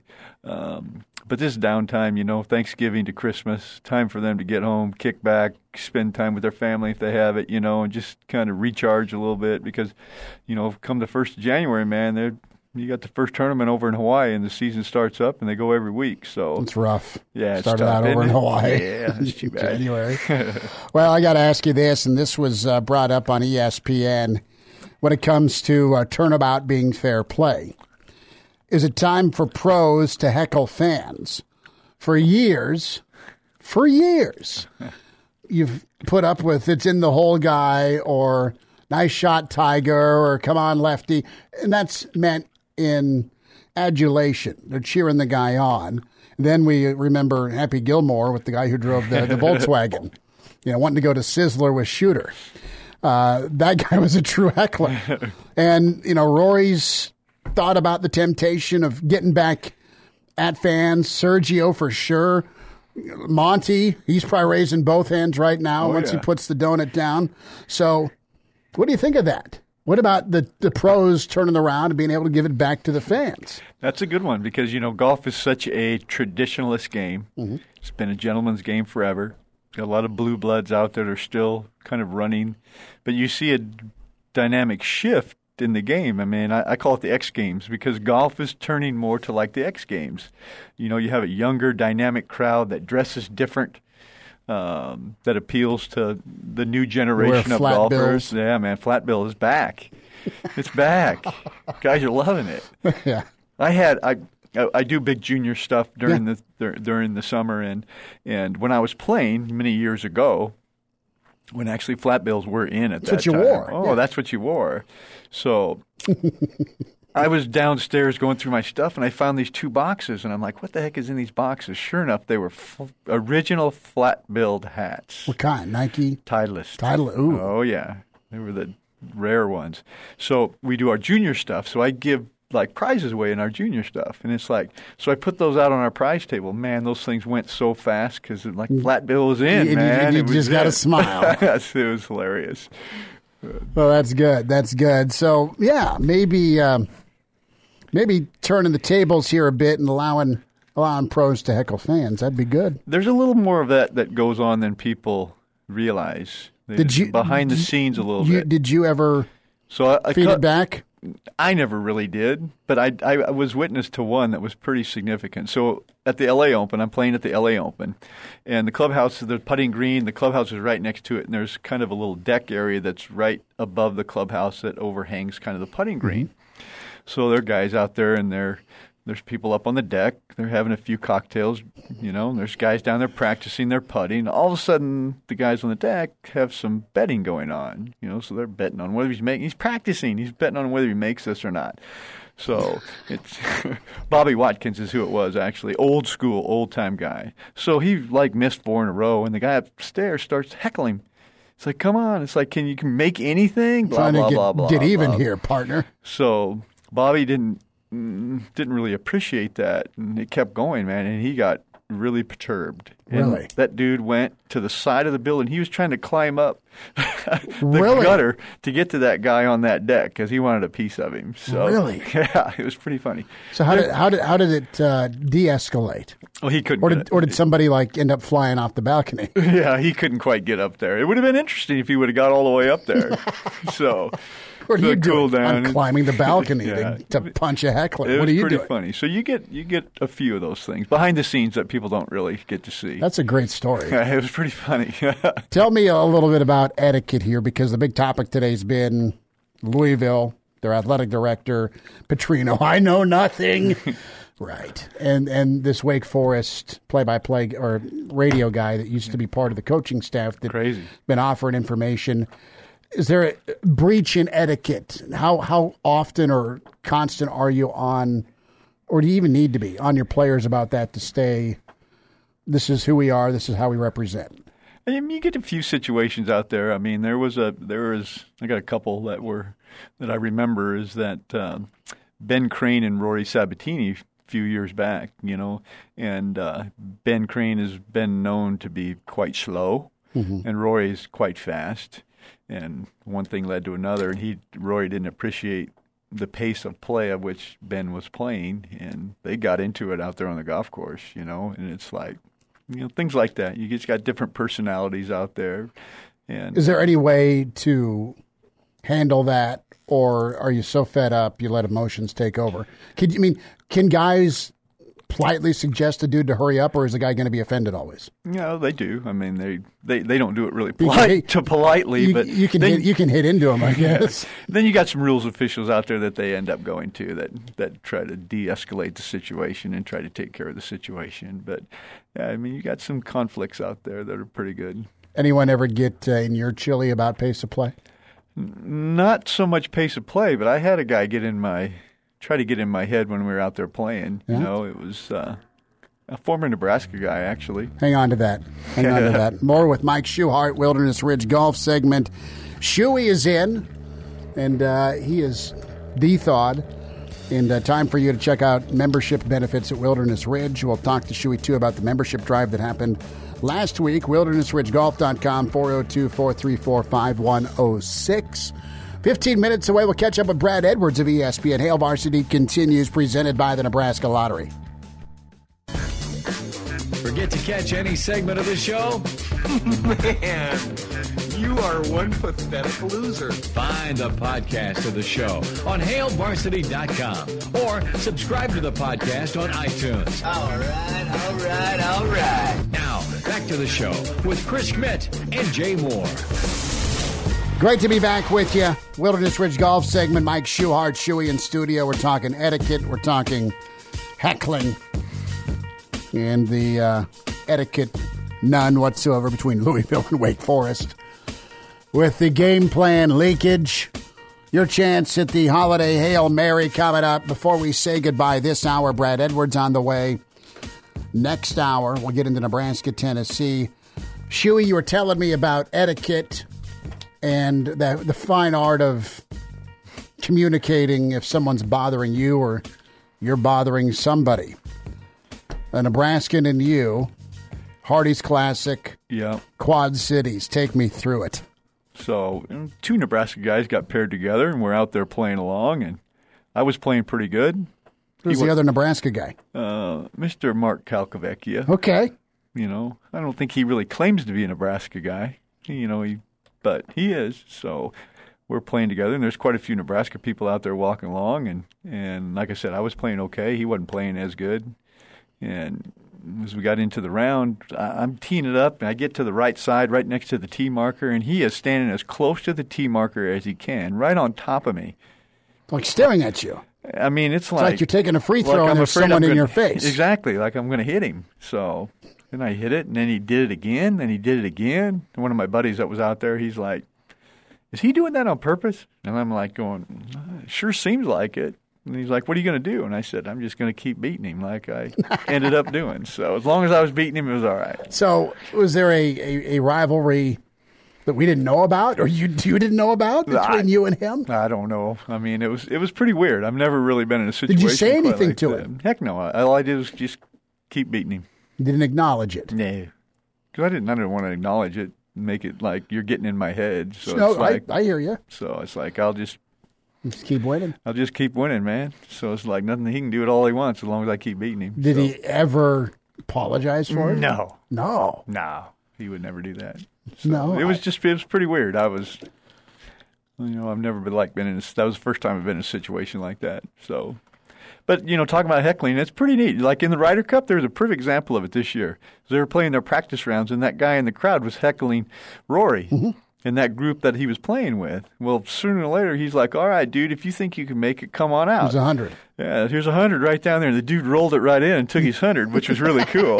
Um, But this is downtime, you know, Thanksgiving to Christmas, time for them to get home, kick back, spend time with their family if they have it, you know, and just kind of recharge a little bit because, you know, come the first of January, man, they're, you got the first tournament over in Hawaii and the season starts up and they go every week. So it's rough. Yeah, it's started tough, out over in it? Hawaii. Yeah, it's too bad. January. Well, I got to ask you this, and this was uh, brought up on E S P N when it comes to uh, turnabout being fair play. Is it time for pros to heckle fans? For years, for years, you've put up with it's in the hole guy or nice shot Tiger or come on lefty. And that's meant in adulation. They're cheering the guy on. Then we remember Happy Gilmore with the guy who drove the, the Volkswagen, you know, wanting to go to Sizzler with Shooter. Uh, that guy was a true heckler. And, you know, Rory's thought about the temptation of getting back at fans. Sergio for sure. Monty, he's probably raising both hands right now oh, once yeah. he puts the donut down. So what do you think of that? What about the, the pros turning around and being able to give it back to the fans? That's a good one because, you know, golf is such a traditionalist game. Mm-hmm. It's been a gentleman's game forever. Got a lot of blue bloods out there that are still kind of running. But you see a dynamic shift in the game. I mean, I, I call it the X Games because golf is turning more to like the X Games. You know, you have a younger, dynamic crowd that dresses different, um, that appeals to the new generation of golfers. Bills. Yeah, man, flat bill is back. It's back. Guys are loving it. Yeah, I had I. I do big junior stuff during yeah. the during the summer, and and when I was playing many years ago, when actually flat bills were in at that's that what you time. wore. Oh, yeah. That's what you wore. So I was downstairs going through my stuff, and I found these two boxes, and I'm like, "What the heck is in these boxes?" Sure enough, they were f- original flat-billed hats. What kind? Nike? Titleist. Titleist. Ooh. Oh yeah, they were the rare ones. So we do our junior stuff. So I give like prizes away in our junior stuff, and it's like, so I put those out on our prize table. Man, those things went so fast because like flat bill was in. You, man, you, you it just got to smile. Yes, it was hilarious. Well, that's good. That's good. So yeah, maybe um, maybe turning the tables here a bit and allowing allowing pros to heckle fans. That'd be good. There's a little more of that that goes on than people realize. They did you behind the did, scenes a little you, bit? Did you ever so I, I feed cut, it back? I never really did, but I, I was witness to one that was pretty significant. So at the L A Open, I'm playing at the L A Open, and the clubhouse, the putting green, the clubhouse is right next to it, and there's kind of a little deck area that's right above the clubhouse that overhangs kind of the putting green. Mm-hmm. So there are guys out there, and they're there's people up on the deck. They're having a few cocktails, you know, and there's guys down there practicing their putting. All of a sudden, the guys on the deck have some betting going on, you know, so they're betting on whether he's making, he's practicing, he's betting on whether he makes this or not. So it's Bobby Watkins is who it was, actually, old school, old time guy. So he like missed four in a row, and the guy upstairs starts heckling. It's like, come on, it's like, can you can make anything? Blah, Trying blah, to get, blah, blah, get even blah. here, partner. So Bobby didn't didn't really appreciate that, and it kept going, man, and he got really perturbed. And Really? that dude went to the side of the building. He was trying to climb up the Really? gutter to get to that guy on that deck because he wanted a piece of him. So Really? Yeah, it was pretty funny. So how did how did how did it uh, de-escalate? Well, he couldn't. Or get did it. or did somebody like end up flying off the balcony? Yeah, he couldn't quite get up there. It would have been interesting if he would have got all the way up there. So What are so you cool doing? down. I'm climbing the balcony Yeah. to, to punch a heckler. It What was are you pretty doing? funny. So you get you get a few of those things behind the scenes that people don't really get to see. That's a great story. It was pretty funny. Tell me a little bit about etiquette here, because the big topic today's been Louisville, their athletic director, Petrino. I know nothing. Right. And and this Wake Forest play-by-play or radio guy that used to be part of the coaching staff that Crazy. been offering information. Is there a breach in etiquette? How how often or constant are you on, or do you even need to be on your players about that to stay, this is who we are, this is how we represent? I mean, you get a few situations out there. I mean, there was a there was I got a couple that were that I remember is that um, Ben Crane and Rory Sabatini a few years back, you know, and uh, Ben Crane has been known to be quite slow, Mm-hmm. and Rory's quite fast. And one thing led to another, and he Rory didn't appreciate the pace of play of which Ben was playing, and they got into it out there on the golf course, you know. And it's like, you know, things like that. You just got different personalities out there. And Is there any way to handle that, or are you so fed up you let emotions take over? Can you I mean can guys politely suggest a dude to hurry up, or is the guy going to be offended always? you know, they do. I mean, they, they, they don't do it really You can polite hit- to politely, You, but you can then, hit, you can hit into him, I guess. then you got some rules officials out there that they end up going to that that try to de-escalate the situation and try to take care of the situation. But yeah, I mean, you got some conflicts out there that are pretty good. Anyone ever get uh, in your chili about pace of play? Not so much pace of play, but I had a guy get in my try to get in my head when we were out there playing. Yeah? You know, it was uh, a former Nebraska guy actually. Hang on to that. Hang on to that. More with Mike Schuhart, Wilderness Ridge Golf segment. Shuey is in, and uh, he is de-thawed. And uh, time for you to check out membership benefits at Wilderness Ridge. We'll talk to Shuey, too, about the membership drive that happened last week. wilderness ridge golf dot com, four oh two, four three four, five one oh six. fifteen minutes away, we'll catch up with Brad Edwards of E S P N. Hail Varsity continues, presented by the Nebraska Lottery. Forget to catch any segment of the show? Man, you are one pathetic loser. Find the podcast of the show on hail varsity dot com or subscribe to the podcast on iTunes. All right, all right, all right. Now, back to the show with Chris Schmidt and Jay Moore. Great to be back with you. Wilderness Ridge Golf segment. Mike Schuhart, Shuey in studio. We're talking etiquette. We're talking heckling. And the uh, etiquette, none whatsoever between Louisville and Wake Forest. With the game plan leakage, your chance at the holiday Hail Mary coming up. Before we say goodbye this hour, Brad Edwards on the way. Next hour, we'll get into Nebraska, Tennessee. Shuey, you were telling me about etiquette and the, the fine art of communicating if someone's bothering you or you're bothering somebody. A Nebraskan and you, Hardy's Classic, Yeah. Quad Cities. Take me through it. So you know, two Nebraska guys got paired together, and we're out there playing along, and I was playing pretty good. Who's He the wa- other Nebraska guy? Uh, Mister Mark Calcavecchia. Okay. You know, I don't think he really claims to be a Nebraska guy. You know, he, but he is. So we're playing together, and there's quite a few Nebraska people out there walking along, and and like I said, I was playing okay. He wasn't playing as good, and as we got into the round, I'm teeing it up, and I get to the right side, right next to the tee marker, and he is standing as close to the tee marker as he can, right on top of me. Like staring at you. I mean, it's, It's like, like you're taking a free throw like and I'm there's afraid I'm someone in gonna- your face. Exactly, like I'm going to hit him. So then I hit it, and then he did it again, and he did it again. And one of my buddies that was out there, he's like, is he doing that on purpose? And I'm like going, it sure seems like it. And he's like, what are you going to do? And I said, I'm just going to keep beating him like I ended up doing. So as long as I was beating him, it was all right. So was there a, a, a rivalry that we didn't know about, or you you didn't know about between I, you and him? I don't know. I mean, it was it was pretty weird. I've never really been in a situation. Did you say quite anything like to that. him? Heck no. All I did was just keep beating him. You didn't acknowledge it. No, because I didn't. I didn't want to acknowledge it. Make it like you're getting in my head. So no, it's like I, I hear you. So it's like I'll just just keep winning. I'll just keep winning, man. So it's like nothing. He can do it all he wants as long as I keep beating him. Did so. he ever apologize for it? No, no, no. He would never do that. So no, it was I, just it was pretty weird. I was, you know, I've never been like been in. A, that was the first time I've been in a situation like that. So. But, you know, talking about heckling, it's pretty neat. Like in the Ryder Cup, there was a perfect example of it this year. They were playing their practice rounds, and that guy in the crowd was heckling Rory mm-hmm. in that group that he was playing with. Well, sooner or later, he's like, all right, dude, if you think you can make it, come on out. It was one hundred. Yeah, here's one hundred right down there. And the dude rolled it right in and took his one hundred, which was really cool.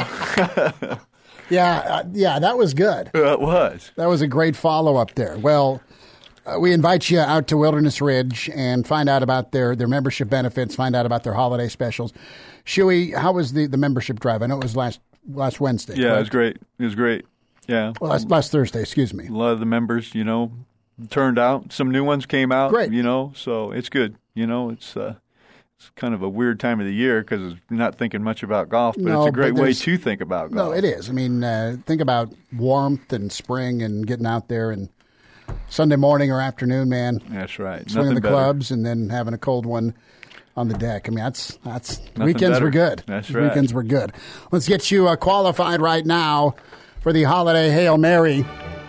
yeah, uh, yeah, that was good. Uh, it was. That was a great follow-up there. Well, Uh, we invite you out to Wilderness Ridge and find out about their, their membership benefits, find out about their holiday specials. Shuey, how was the, the membership drive? I know it was last last Wednesday. Yeah, correct? it was great. It was great. Yeah. Well, last, last Thursday, excuse me. A lot of the members, you know, turned out. Some new ones came out. Great. You know, so it's good. You know, it's uh, it's kind of a weird time of the year because you're not thinking much about golf, but No, it's a great but way there's- to think about golf. No, it is. I mean, uh, think about warmth and spring and getting out there and Sunday morning or afternoon, man. That's right. Swinging Nothing the better. clubs and then having a cold one on the deck. I mean, that's that's Nothing weekends better. were good. That's right. Weekends were good. Let's get you uh, qualified right now for the Holiday Hail Mary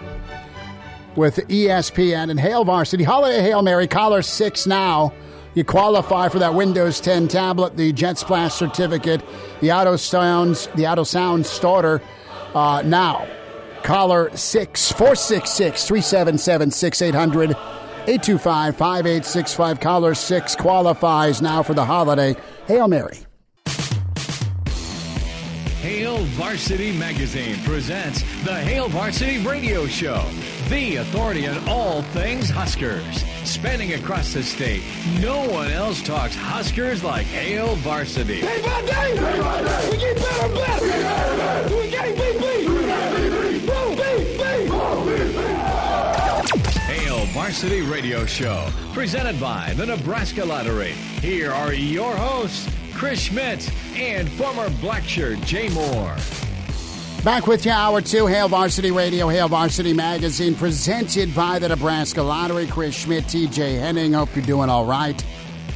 with E S P N and Hail Varsity. Holiday Hail Mary, caller six now. You qualify for that Windows ten tablet, the Jet Splash certificate, the Auto Sounds, the Auto Sound starter. Uh, now, caller six four six six three seven seven six eight hundred eight two five five eight six five. Caller six qualifies now for the Holiday Hail Mary. Hail Varsity Magazine presents the Hail Varsity Radio Show, the authority on all things Huskers. Spanning across the state, no one else talks Huskers like Hail Varsity. Day by day, day by day, we get better and better. We get better and better. We getting beat, beat. We getting beat, beat. Woo, beat, beat. Woo, beat, beat. Hail Varsity Radio Show, presented by the Nebraska Lottery. Here are your hosts, Chris Schmidt and former Blackshirt Jay Moore. Back with you, hour two, Hail Varsity Radio, Hail Varsity Magazine, presented by the Nebraska Lottery. Chris Schmidt, T J Henning, hope you're doing all right.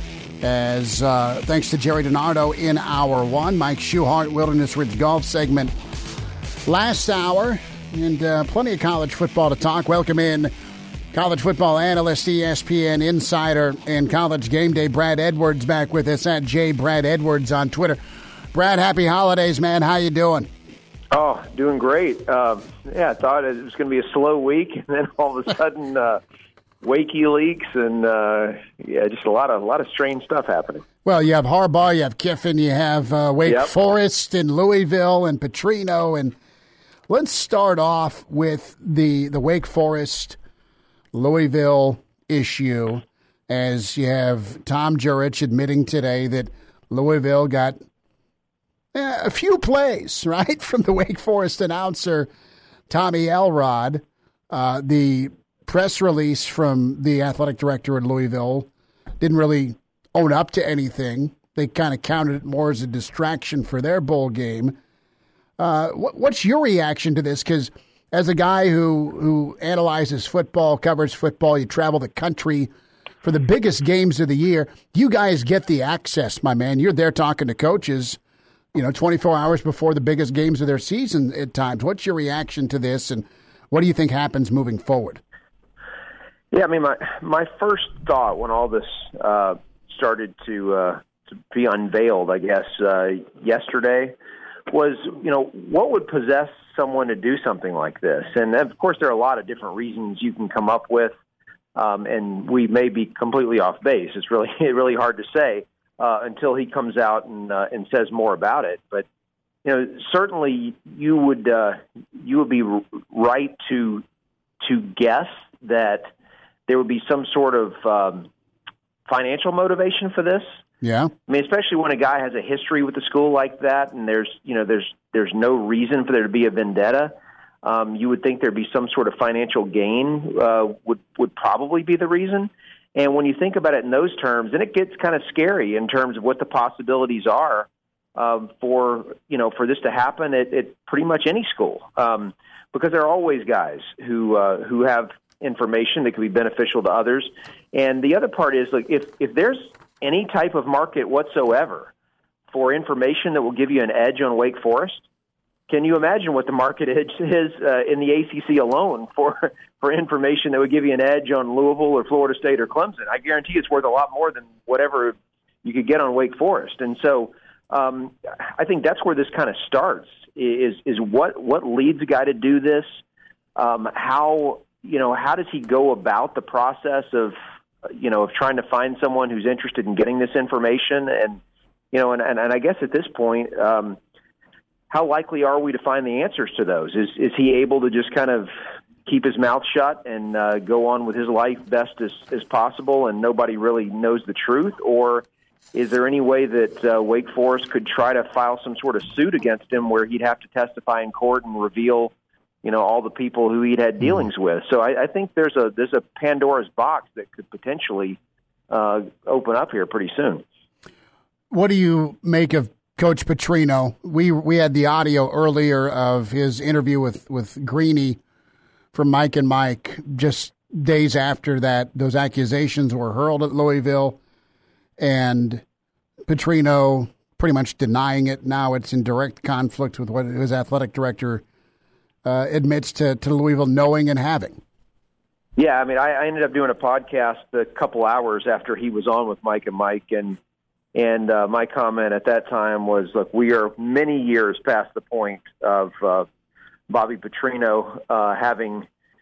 As uh, thanks to Jerry DiNardo in hour one, Mike Schuhart, Wilderness Ridge Golf segment last hour, and uh, plenty of college football to talk. Welcome in college football analyst, E S P N insider, and College Game Day, Brad Edwards, back with us at J. Brad Edwards on Twitter. Brad, happy holidays, man. How you doing? Oh, doing great. Um, yeah, I thought it was going to be a slow week, and then all of a sudden, uh, WikiLeaks and uh, yeah, just a lot of a lot of strange stuff happening. Well, you have Harbaugh, you have Kiffin, you have uh, Wake Yep. Forest and Louisville and Petrino, and let's start off with the the Wake Forest Louisville issue, as you have Tom Jurich admitting today that Louisville got eh, a few plays, right, from the Wake Forest announcer, Tommy Elrod. Uh, the press release from the athletic director at Louisville didn't really own up to anything. They kind of counted it more as a distraction for their bowl game. Uh, what, what's your reaction to this? Because as a guy who, who analyzes football, covers football, you travel the country for the biggest games of the year. You guys get the access, my man. You're there talking to coaches, you know, twenty-four hours before the biggest games of their season at times. What's your reaction to this, and what do you think happens moving forward? Yeah, I mean, my my first thought when all this uh, started to uh, to be unveiled, I guess, uh, yesterday, was, you know, what would possess someone to do something like this? And of course, there are a lot of different reasons you can come up with. Um, and we may be completely off base. It's really really hard to say uh, until he comes out and uh, and says more about it. But you know, certainly you would uh, you would be right to to guess that there would be some sort of um, financial motivation for this. Yeah, I mean, especially when a guy has a history with the school like that, and there's you know there's there's no reason for there to be a vendetta. Um, you would think there'd be some sort of financial gain uh, would would probably be the reason. And when you think about it in those terms, then it gets kind of scary in terms of what the possibilities are um, for you know for this to happen at, at pretty much any school, um, because there are always guys who uh, who have information that could be beneficial to others. And the other part is, like, if if there's any type of market whatsoever for information that will give you an edge on Wake Forest, can you imagine what the market edge is uh, in the A C C alone for for information that would give you an edge on Louisville or Florida State or Clemson? I guarantee it's worth a lot more than whatever you could get on Wake Forest. And so um, I think that's where this kind of starts, is is what, what leads a guy to do this? Um, how, you know, how does he go about the process of, you know, of trying to find someone who's interested in getting this information? And, you know, and, and, and I guess at this point, um, how likely are we to find the answers to those? Is is he able to just kind of keep his mouth shut and uh, go on with his life best as, as possible, and nobody really knows the truth? Or is there any way that uh, Wake Forest could try to file some sort of suit against him where he'd have to testify in court and reveal, you know, all the people who he'd had dealings with? So I, I think there's a there's a Pandora's box that could potentially uh, open up here pretty soon. What do you make of Coach Petrino? We we had the audio earlier of his interview with, with Greeny from Mike and Mike just days after that those accusations were hurled at Louisville, and Petrino pretty much denying it. Now it's in direct conflict with what his athletic director uh, admits to, to Louisville knowing and having. Yeah, I mean, I, I ended up doing a podcast a couple hours after he was on with Mike and Mike, and And uh, my comment at that time was, look, we are many years past the point of uh, Bobby Petrino uh, having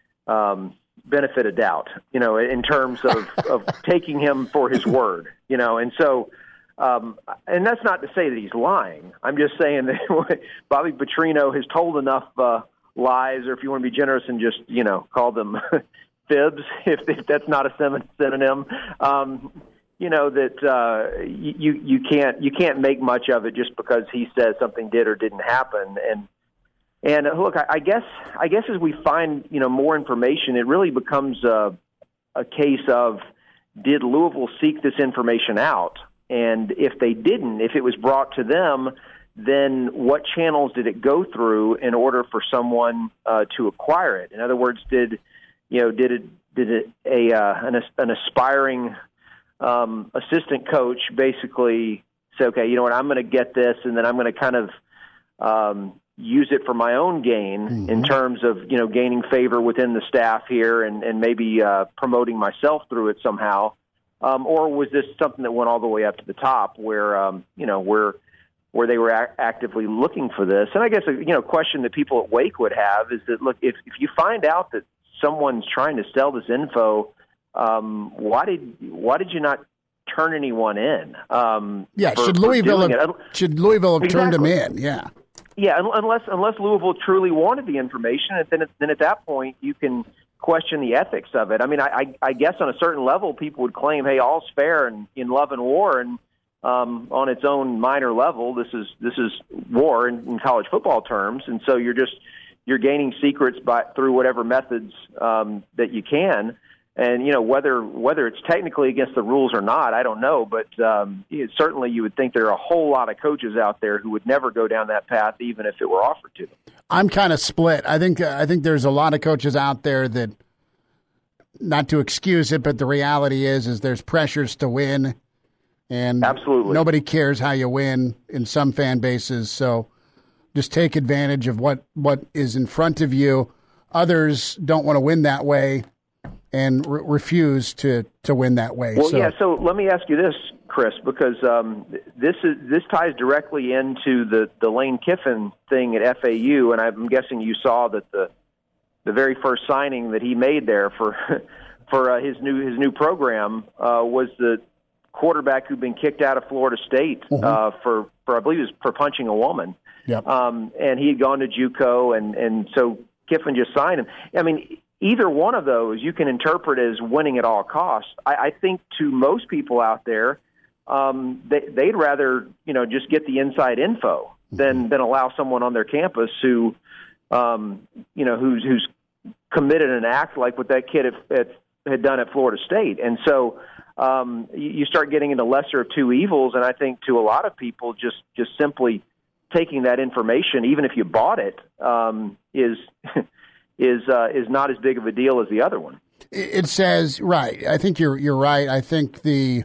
um, benefit of doubt, you know, in terms of, of taking him for his word, you know. And so, um, and that's not to say that he's lying. I'm just saying that Bobby Petrino has told enough uh, lies, or if you want to be generous and just, you know, call them fibs, if, if that's not a synonym, um you know, that uh, you you can't you can't make much of it just because he says something did or didn't happen. And and uh, look, I, I guess I guess as we find, you know, more information, it really becomes a, a case of, did Louisville seek this information out? And if they didn't, if it was brought to them, then what channels did it go through in order for someone uh, to acquire it? In other words, did you know did it did it a uh, an, an aspiring Um, assistant coach basically say, okay, you know what, I'm going to get this, and then I'm going to kind of um, use it for my own gain mm-hmm. in terms of, you know, gaining favor within the staff here and, and maybe uh, promoting myself through it somehow. Um, or was this something that went all the way up to the top where, um, you know, where where they were a- actively looking for this? And I guess a you know question that people at Wake would have is that, look, if, if you find out that someone's trying to sell this info, Um, why did why did you not turn anyone in? Um, yeah, for, should Louisville have, should Louisville have exactly. turned him in? Yeah, yeah. Unless unless Louisville truly wanted the information, and then then at that point you can question the ethics of it. I mean, I, I, I guess on a certain level, people would claim, hey, all's fair in, in love and war, and um, on its own minor level, this is this is war in, in college football terms, and so you're just you're gaining secrets by through whatever methods um, that you can. And, you know, whether whether it's technically against the rules or not, I don't know. But um, it, certainly you would think there are a whole lot of coaches out there who would never go down that path, even if it were offered to them. I'm kind of split. I think I think there's a lot of coaches out there that, not to excuse it, but the reality is is there's pressures to win. And absolutely nobody cares how you win in some fan bases. So just take advantage of what, what is in front of you. Others don't want to win that way and re- refuse to, to win that way. Well, so. yeah, so let me ask you this, Chris, because um, this is this ties directly into the, the Lane Kiffin thing at F A U, and I'm guessing you saw that the the very first signing that he made there for for uh, his new his new program uh, was the quarterback who'd been kicked out of Florida State mm-hmm. uh, for, for I believe it was for punching a woman. Yep. Um, and he had gone to JUCO, and, and so Kiffin just signed him. I mean, either one of those you can interpret as winning at all costs. I, I think to most people out there, um, they, they'd rather you know just get the inside info mm-hmm. than than allow someone on their campus who, um, you know, who's who's committed an act like what that kid had, had, had done at Florida State, and so. Um, you start getting into lesser of two evils, and I think to a lot of people, just, just simply taking that information, even if you bought it, um, is is uh, is not as big of a deal as the other one. It says right. I think you're you're right. I think the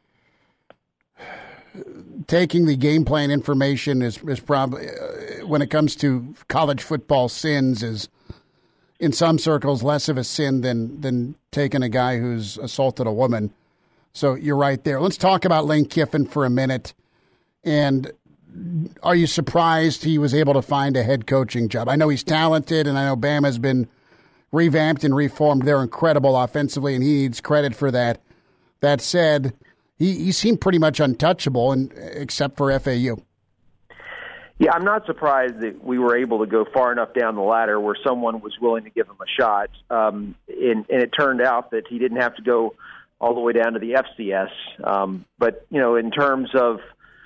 taking the game plan information is is probably uh, when it comes to college football sins is in some circles less of a sin than than taking a guy who's assaulted a woman. So you're right there. Let's talk about Lane Kiffin for a minute. And are you surprised he was able to find a head coaching job? I know he's talented, and I know Bama's been revamped and reformed. They're incredible offensively, and he needs credit for that. That said, he, he seemed pretty much untouchable, and except for F A U. Yeah, I'm not surprised that we were able to go far enough down the ladder where someone was willing to give him a shot. Um, and, and it turned out that he didn't have to go all the way down to the F C S. Um, but, you know, in terms of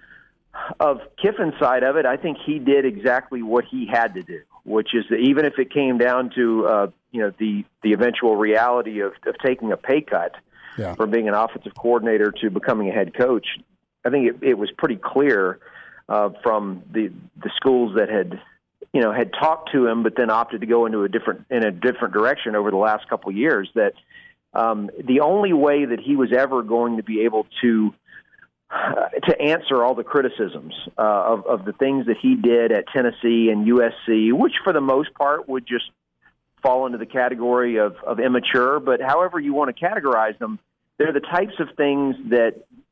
of Kiffin's side of it, I think he did exactly what he had to do, which is that even if it came down to, uh, you know, the, the eventual reality of, of taking a pay cut yeah. from being an offensive coordinator to becoming a head coach, I think it, it was pretty clear uh, from the the schools that had, you know, had talked to him but then opted to go into a different in a different direction over the last couple of years that Um, the only way that he was ever going to be able to uh, to answer all the criticisms uh, of, of the things that he did at Tennessee and U S C, which for the most part would just fall into the category of, of immature, but however you want to categorize them, they're the types of things that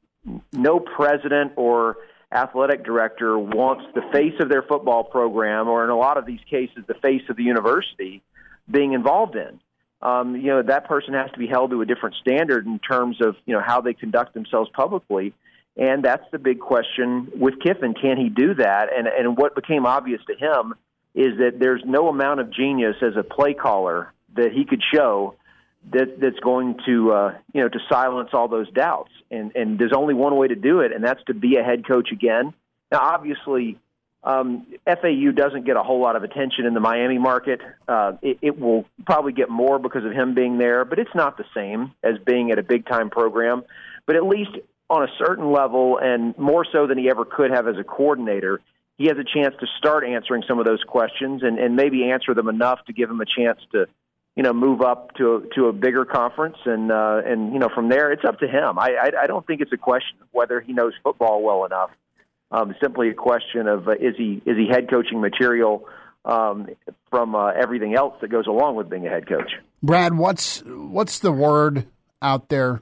no president or athletic director wants the face of their football program, or in a lot of these cases, the face of the university, being involved in. Um, you know, that person has to be held to a different standard in terms of, you know, how they conduct themselves publicly. And that's the big question with Kiffin. Can he do that? And, and what became obvious to him is that there's no amount of genius as a play caller that he could show that that's going to, uh, you know, to silence all those doubts. And, and there's only one way to do it, and that's to be a head coach again. Now, obviously, Um, F A U doesn't get a whole lot of attention in the Miami market. Uh, it, it will probably get more because of him being there, but it's not the same as being at a big-time program. But at least on a certain level, and more so than he ever could have as a coordinator, he has a chance to start answering some of those questions and, and maybe answer them enough to give him a chance to, you know, move up to a, to a bigger conference. And, uh, and you know, from there, it's up to him. I, I, I don't think it's a question of whether he knows football well enough. Um, simply a question of uh, is he is he head coaching material um, from uh, everything else that goes along with being a head coach. Brad, what's what's the word out there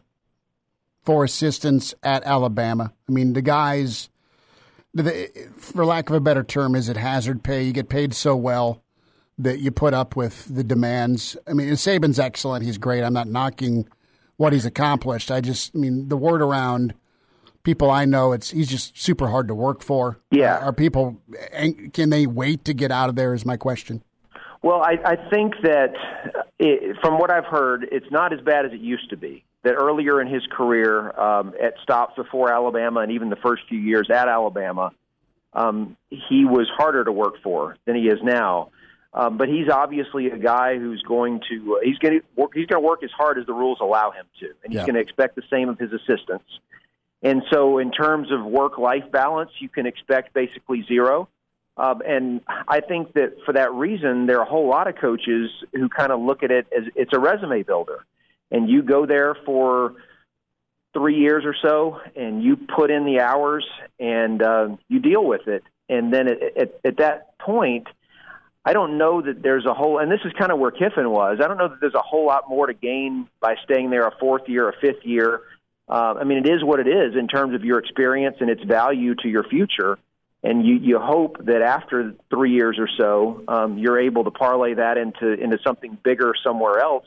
for assistants at Alabama? I mean, the guys, the, for lack of a better term, is it hazard pay? You get paid so well that you put up with the demands. I mean, Saban's excellent. He's great. I'm not knocking what he's accomplished. I just, I mean, the word around people I know, it's he's just super hard to work for. Yeah. Are people, can they wait to get out of there is my question. Well, I, I think that it, from what I've heard, it's not as bad as it used to be. That earlier in his career um, at stops before Alabama and even the first few years at Alabama, um, he was harder to work for than he is now. Um, but he's obviously a guy who's going to uh, he's going to work. He's going to work as hard as the rules allow him to, and he's Yeah. going to expect the same of his assistants. And so in terms of work-life balance, you can expect basically zero. Um, and I think that for that reason, there are a whole lot of coaches who kind of look at it as it's a resume builder. And you go there for three years or so, and you put in the hours, and uh, you deal with it. And then at, at, at that point, I don't know that there's a whole – and this is kind of where Kiffin was. I don't know that there's a whole lot more to gain by staying there a fourth year, a fifth year. Uh, I mean, it is what it is in terms of your experience and its value to your future. And you, you hope that after three years or so, um, you're able to parlay that into into something bigger somewhere else.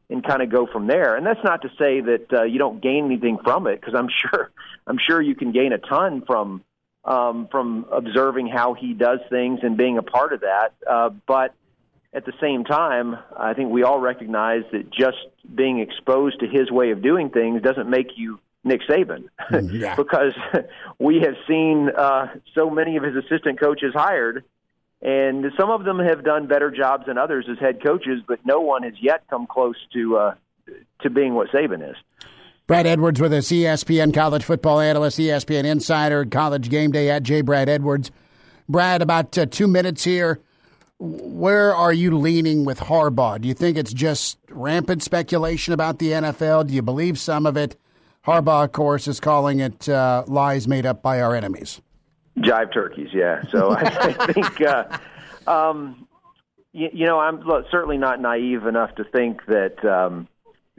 and kind of go from there. And that's not to say that uh, you don't gain anything from it, because I'm sure I'm sure you can gain a ton from um, from observing how he does things and being a part of that. Uh, but at the same time, I think we all recognize that just being exposed to his way of doing things doesn't make you Nick Saban, yeah. because we have seen uh, so many of his assistant coaches hired, and some of them have done better jobs than others as head coaches, but no one has yet come close to uh, to being what Saban is. Brad Edwards with us, E S P N college football analyst, E S P N insider, College Game Day at J. Brad Edwards. Brad, about uh, two minutes here. Where are you leaning with Harbaugh? Do you think it's just rampant speculation about the N F L? Do you believe some of it? Harbaugh, of course, is calling it uh, lies made up by our enemies. Jive turkeys, yeah. So I, I think, uh, um, you, you know, I'm look, certainly not naive enough to think that um,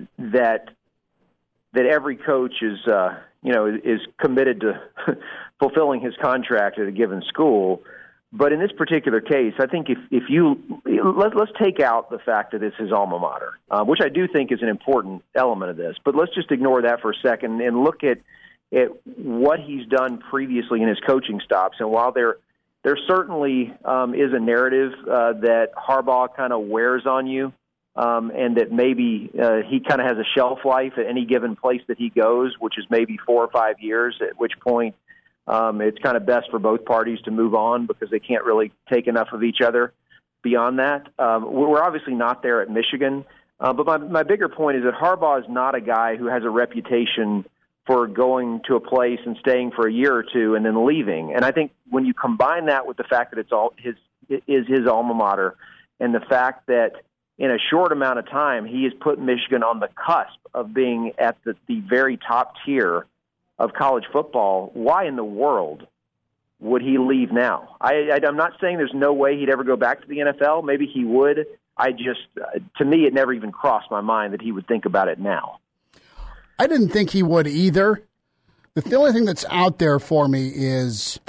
that that every coach is, uh, you know, is committed to fulfilling his contract at a given school. But in this particular case, I think if, if you let, let's take out the fact that it's his alma mater, uh, which I do think is an important element of this. But let's just ignore that for a second and look at, at what he's done previously in his coaching stops. And while there there certainly um, is a narrative uh, that Harbaugh kind of wears on you, um, and that maybe uh, he kind of has a shelf life at any given place that he goes, which is maybe four or five years, at which point Um, it's kind of best for both parties to move on because they can't really take enough of each other beyond that. Um, we're obviously not there at Michigan, uh, but my, my bigger point is that Harbaugh is not a guy who has a reputation for going to a place and staying for a year or two and then leaving. And I think when you combine that with the fact that it's all his is his alma mater, and the fact that in a short amount of time he has put Michigan on the cusp of being at the, the very top tier of college football, why in the world would he leave now? I, I, I'm not saying there's no way he'd ever go back to the N F L. Maybe he would. I just, uh, to me, it never even crossed my mind that he would think about it now. I didn't think he would either. The only thing that's out there for me is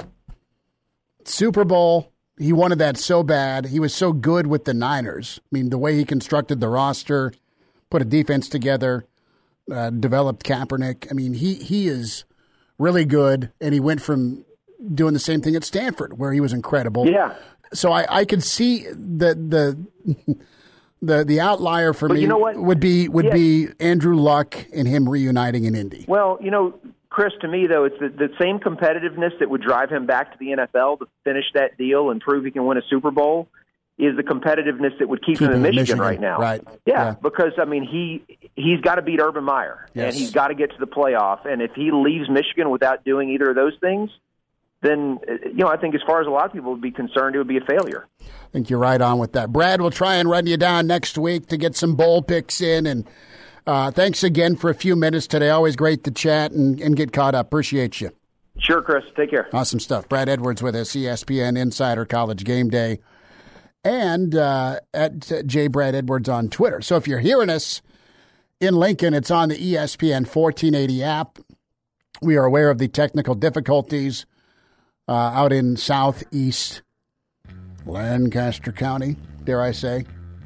Super Bowl. He wanted that so bad. He was so good with the Niners. I mean, the way he constructed the roster, put a defense together, Uh, developed Kaepernick. I mean, he he is really good, and he went from doing the same thing at Stanford, where he was incredible. Yeah. So I, I could see the the the the outlier for but me you know what? would be would yeah. be Andrew Luck and him reuniting in Indy. Well, you know, Chris, to me though, it's the, the same competitiveness that would drive him back to the N F L to finish that deal and prove he can win a Super Bowl is the competitiveness that would keep, keep him in Michigan, Michigan right now. Right. Yeah, yeah. because, I mean, he, he's got to beat Urban Meyer, yes. and he's got to get to the playoff. And if he leaves Michigan without doing either of those things, then, you know, I think as far as a lot of people would be concerned, it would be a failure. I think you're right on with that. Brad, we'll try and run you down next week to get some bowl picks in. And uh, thanks again for a few minutes today. Always great to chat and, and get caught up. Appreciate you. Sure, Chris. Take care. Awesome stuff. Brad Edwards with us, E S P N Insider College Game Day. And uh, at J. Brad Edwards on Twitter. So if you're hearing us in Lincoln, it's on the E S P N fourteen eighty app. We are aware of the technical difficulties uh, out in southeast Lancaster County, dare I say.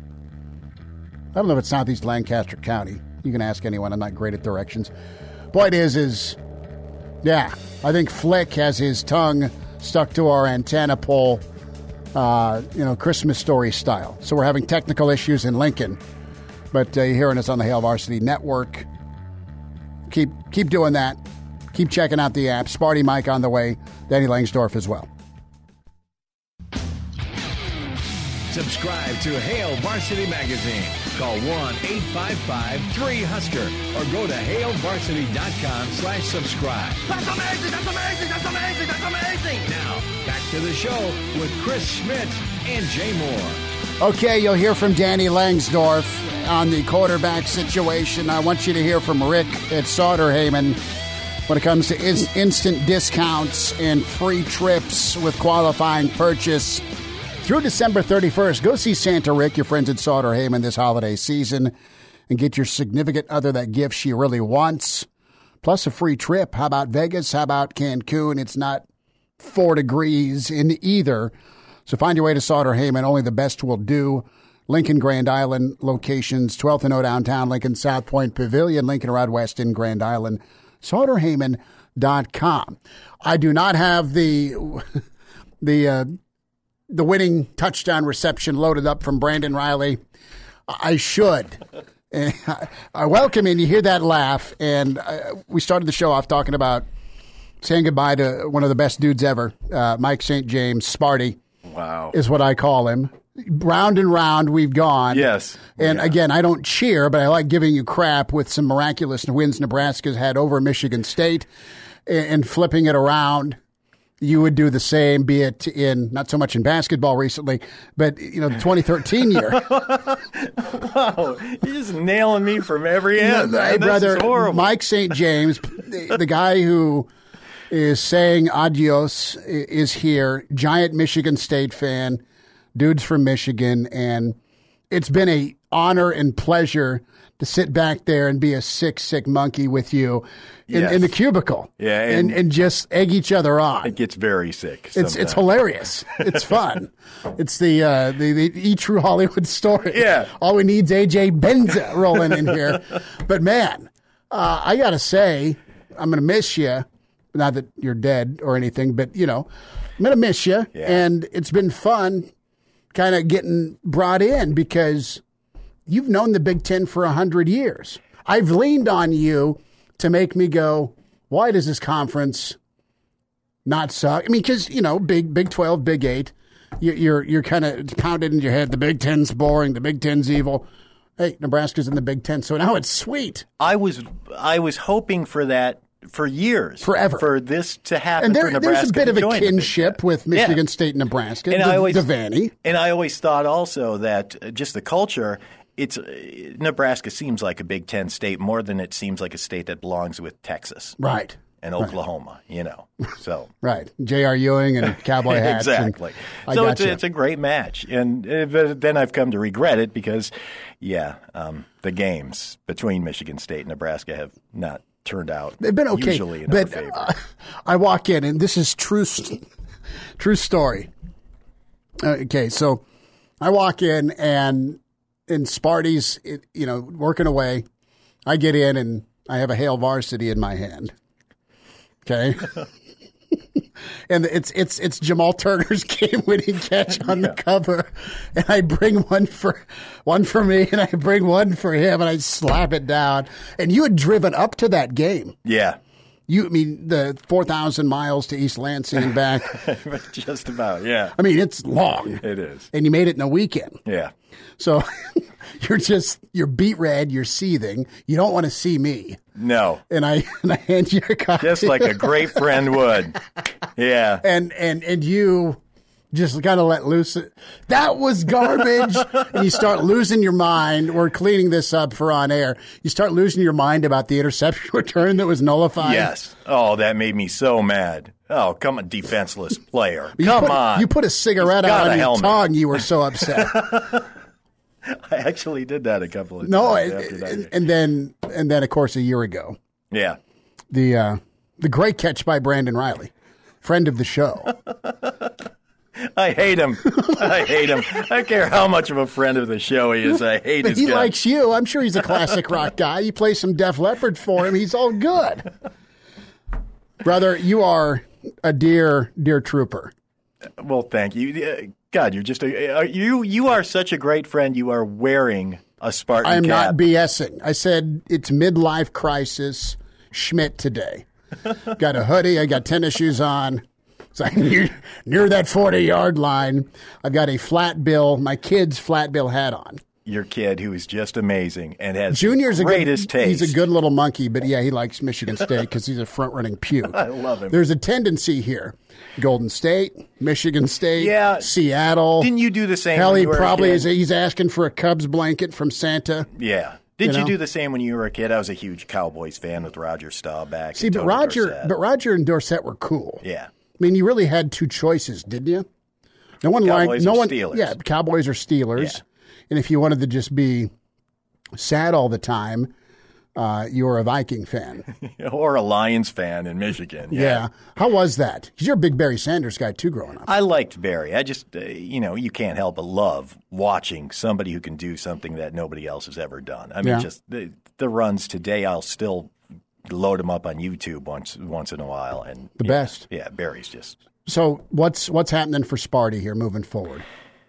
I don't know if it's southeast Lancaster County. You can ask anyone. I'm not great at directions. Point is, is, yeah, I think Flick has his tongue stuck to our antenna pole. Uh, you know, Christmas Story style. So we're having technical issues in Lincoln, but uh, you're hearing us on the Hail Varsity Network. Keep keep doing that. Keep checking out the app. Sparty Mike on the way. Danny Langsdorf as well. Subscribe to Hail Varsity Magazine. Call one eight five five three Husker or go to hail varsity dot com slash subscribe. That's amazing! That's amazing! That's amazing! That's amazing! Now, back to the show with Chris Schmidt and Jay Moore. Okay, you'll hear from Danny Langsdorf on the quarterback situation. I want you to hear from Rick at Sauterheimen when it comes to is- instant discounts and free trips with qualifying purchase. Through December thirty-first, go see Santa Rick, your friends at Sauterheimen this holiday season, and get your significant other that gift she really wants, plus a free trip. How about Vegas? How about Cancun? It's not four degrees in either. So find your way to Sauterheimen. Only the best will do. Lincoln Grand Island locations, twelfth and O downtown, Lincoln South Point Pavilion, Lincoln Road West in Grand Island, sauter heyman dot com. I do not have the the uh, the winning touchdown reception loaded up from Brandon Riley. I should. And I welcome in. You hear that laugh, and uh, we started the show off talking about saying goodbye to one of the best dudes ever, uh, Mike Saint James, Sparty. Wow, is what I call him. Round and round we've gone. Yes. And yeah. again, I don't cheer, but I like giving you crap with some miraculous wins Nebraska's had over Michigan State and, and flipping it around. You would do the same, be it in, not so much in basketball recently, but, you know, the twenty thirteen year. Wow. You're just nailing me from every end. Hey, brother, Mike Saint James, the, the guy who is saying adios, is here. Giant Michigan State fan. Dude's from Michigan, and it's been a honor and pleasure to sit back there and be a sick, sick monkey with you in, yes. in the cubicle. Yeah, and, and, and just egg each other on. It gets very sick. It's it's hilarious. It's fun. It's the uh, the the E True Hollywood story. Yeah. All we need is A J Benza rolling in here. But man, uh, I gotta say, I'm gonna miss you. Not that you're dead or anything, but you know, I'm gonna miss you. Yeah. And it's been fun, kind of getting brought in because you've known the Big Ten for a hundred years. I've leaned on you to make me go, why does this conference not suck? I mean, because, you know, Big Big twelve, Big eight, you, you're you're kind of pounded in your head. The Big Ten's boring. The Big Ten's evil. Hey, Nebraska's in the Big Ten, so now it's sweet. I was I was hoping for that for years, forever, for this to happen. And there, for Nebraska there's a bit of a join kinship with Michigan yeah. State and Nebraska. And the, I always, Devaney. And I always thought also that just the culture. It's uh, Nebraska seems like a Big Ten state more than it seems like a state that belongs with Texas, right, and Oklahoma. Right. You know, so right, J R. Ewing and cowboy hats. Exactly. And so it's a, it's a great match, and uh, then I've come to regret it because, yeah, um, the games between Michigan State and Nebraska have not turned out. They've been okay, usually in but our favor. Uh, I walk in, and this is true, true story. Okay, so I walk in and. In Sparty's, you know, working away, I get in and I have a Hail Varsity in my hand. Okay. And it's it's it's Jamal Turner's game-winning catch on the cover, and I bring one for one for me, and I bring one for him, and I slap it down. And you had driven up to that game. Yeah. You I mean the four thousand miles to East Lansing and back? Just about, yeah. I mean, it's long. It is. And you made it in a weekend. Yeah. So you're just, you're beat red, you're seething. You don't want to see me. No. And I and I hand you a copy. Just like a great friend would. Yeah. And and and you just kind of let loose. That was garbage. And you start losing your mind. We're cleaning this up for on air. You start losing your mind about the interception return that was nullified. Yes. Oh, that made me so mad. Oh, come on, defenseless player. You come put, on. You put a cigarette out on your tongue. You were so upset. I actually did that a couple of no, times. No, after that and, and then and then of course a year ago. Yeah. The uh, the great catch by Brandon Riley, friend of the show. I hate him. I hate him. I don't care how much of a friend of the show he is. I hate but his he guts. likes you. I'm sure he's a classic rock guy. You play some Def Leppard for him. He's all good. Brother, you are a dear, dear trooper. Well, thank you. God, you're just a you. You are such a great friend. You are wearing a Spartan I am cap. not BSing. I said it's midlife crisis Schmidt today. Got a hoodie. I got tennis shoes on. So I'm near, near that forty-yard line. I've got a flat bill, my kid's flat bill hat on. Your kid, who is just amazing and has Junior's the greatest a good, taste. He's a good little monkey, but yeah, he likes Michigan State because he's a front-running puke. I love him. There's a tendency here. Golden State, Michigan State, yeah, Seattle. Didn't you do the same? Hell, when he you were probably a is. He's asking for a Cubs blanket from Santa. Yeah. Did you, you know? do the same when you were a kid? I was a huge Cowboys fan with Roger Staubach. See, and but Tony Roger, Dorsett. but Roger and Dorsett were cool. Yeah. I mean, you really had two choices, didn't you? No one liked Cowboys no or one. Steelers. Yeah, Cowboys or Steelers. Yeah. And if you wanted to just be sad all the time, uh, you were a Viking fan. Or a Lions fan in Michigan. Yeah. yeah. How was that? Because you're a big Barry Sanders guy, too, growing up. I liked Barry. I just, uh, you know, you can't help but love watching somebody who can do something that nobody else has ever done. I mean, Yeah. just the, the runs today, I'll still load them up on YouTube once once in a while. And The yeah, best. Yeah, Barry's just, So what's what's happening for Sparty here moving forward?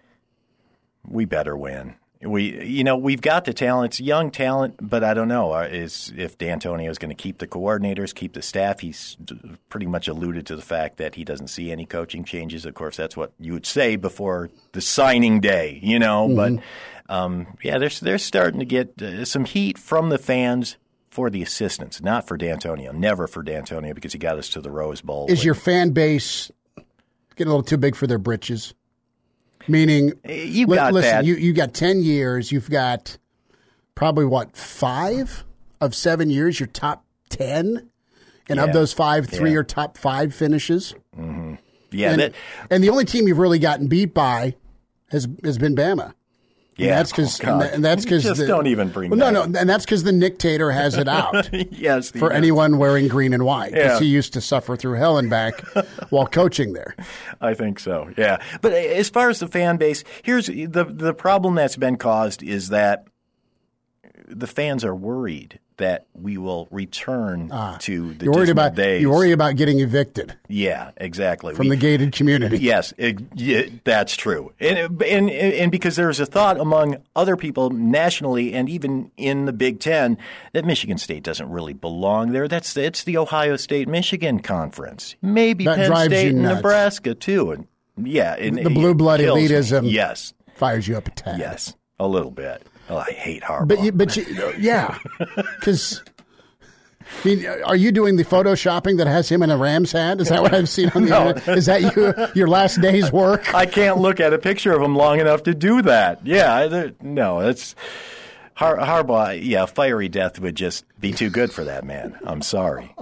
we better win. We, you know, we've got the talent. It's young talent, but I don't know uh, is if D'Antonio is going to keep the coordinators, keep the staff. He's pretty much alluded to the fact that he doesn't see any coaching changes. Of course, that's what you would say before the signing day, you know. Mm-hmm. But um, yeah, they're they're starting to get uh, some heat from the fans for the assistants, not for D'Antonio. Never for D'Antonio because he got us to the Rose Bowl. Is your fan base getting a little too big for their britches? Meaning, you li- got listen, that. you you got ten years. You've got probably what five of seven years. Your top ten, and Yeah. of those five, three Yeah. are top five finishes. Mm-hmm. Yeah, and, that, and the only team you've really gotten beat by has has been Bama. And Yeah. that's because Oh, God. and that's because Just don't even bring well, that no, up. no, and that's because the Nick Tater has it out. yes, For yes. anyone wearing green and white, because Yeah. he used to suffer through hell and back while coaching there. I think so. Yeah, but as far as the fan base, here's the the problem that's been caused is that the fans are worried that we will return to the You're worried dismal about days. you worry about getting evicted Yeah, exactly. from We- the gated community. Yes, it, yeah, that's true, and, and and because there's a thought among other people nationally and even in the Big Ten that Michigan State doesn't really belong there. That's it's the Ohio State Michigan Conference, maybe That Penn drives State you and nuts. Nebraska too, and yeah, and The blue blood it kills me. elitism. Yes, fires you up a tad. yes, a little bit. Oh, I hate Harbaugh. But you, but you, yeah, because I mean, are you doing the photoshopping that has him in a Rams hat? Is that what I've seen on the No. internet? Is that you, your last day's work? I can't look at a picture of him long enough to do that. Yeah, I- there- no, it's Har- Harbaugh. Yeah, fiery death would just be too good for that man. I'm sorry.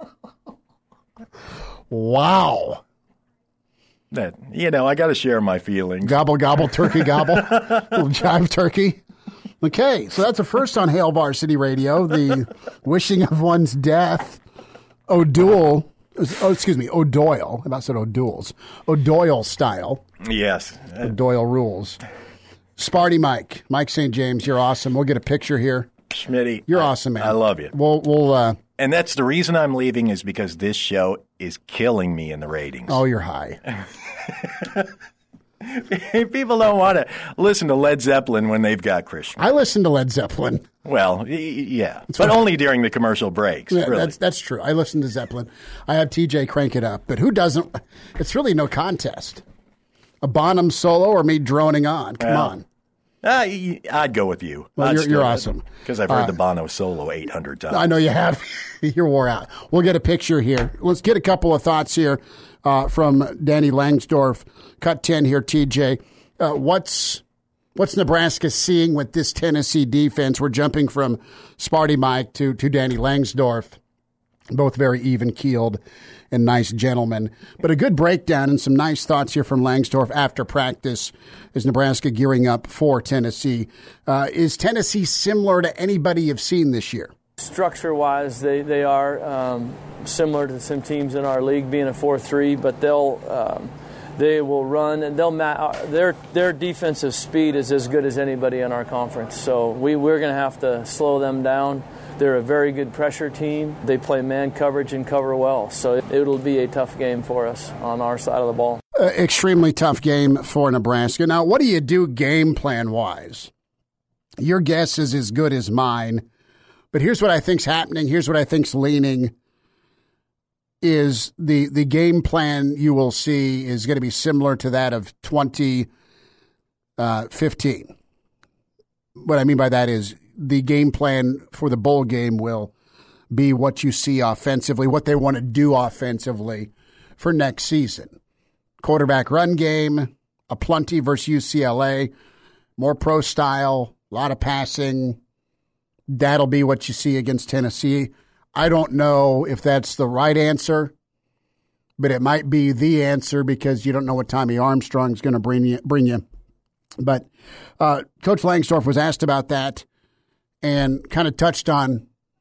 Wow. That you know, I got to share my feelings. Gobble, gobble, turkey, gobble. Little jive turkey. Okay, so that's a first on Hail Varsity Radio, the wishing of one's death. O'Doyle, oh, excuse me, O'Doyle. I about said O'Doyle's. O'Doyle style. Yes, O'Doyle rules. Sparty Mike. Mike Saint James, you're awesome. We'll get a picture here. Schmitty, You're I- awesome, man. I love you. We'll, we'll, uh, And that's the reason I'm leaving is because this show is killing me in the ratings. oh, you're high. People don't want to listen to Led Zeppelin when they've got Christian. I listen to Led Zeppelin. Well, y- y- yeah, but only during the commercial breaks. Yeah, really. that's, that's true. I listen to Zeppelin. I have T J crank it up, but who doesn't? It's really no contest. A Bonham solo or me droning on. Come Well, on. Uh, y- I'd go with you. Well, you're- you're awesome. Because I've heard Uh, the Bono solo eight hundred times. I know you have. You're wore out. We'll get a picture here. Let's get a couple of thoughts here uh, from Danny Langsdorf. Cut ten here, T J. Uh, what's what's Nebraska seeing with this Tennessee defense? We're jumping from Sparty Mike to, to Danny Langsdorf. Both very even-keeled and nice gentlemen. But a good breakdown and some nice thoughts here from Langsdorf after practice. Is Nebraska gearing up for Tennessee? Uh, is Tennessee similar to anybody you've seen this year? Structure-wise, they, they are um, similar to some teams in our league, being a four three, but they'll um, they will run and they'll ma- their their defensive speed is as good as anybody in our conference. So we we're going to have to slow them down. They're a very good pressure team. They play man coverage and cover well. So it, it'll be a tough game for us on our side of the ball. Uh, extremely tough game for Nebraska. Now, what do you do game plan-wise? Your guess is as good as mine. But here's what I think's happening. Here's what I think's leaning. Is the, the game plan you will see is going to be similar to that of twenty fifteen. What I mean by that is the game plan for the bowl game will be what you see offensively, what they want to do offensively for next season. Quarterback run game, a plenty versus U C L A, more pro style, a lot of passing. That'll be what you see against Tennessee. I don't know if that's the right answer, but it might be the answer because you don't know what Tommy Armstrong's going to bring you. Bring you. But uh, Coach Langsdorf was asked about that and kind of touched on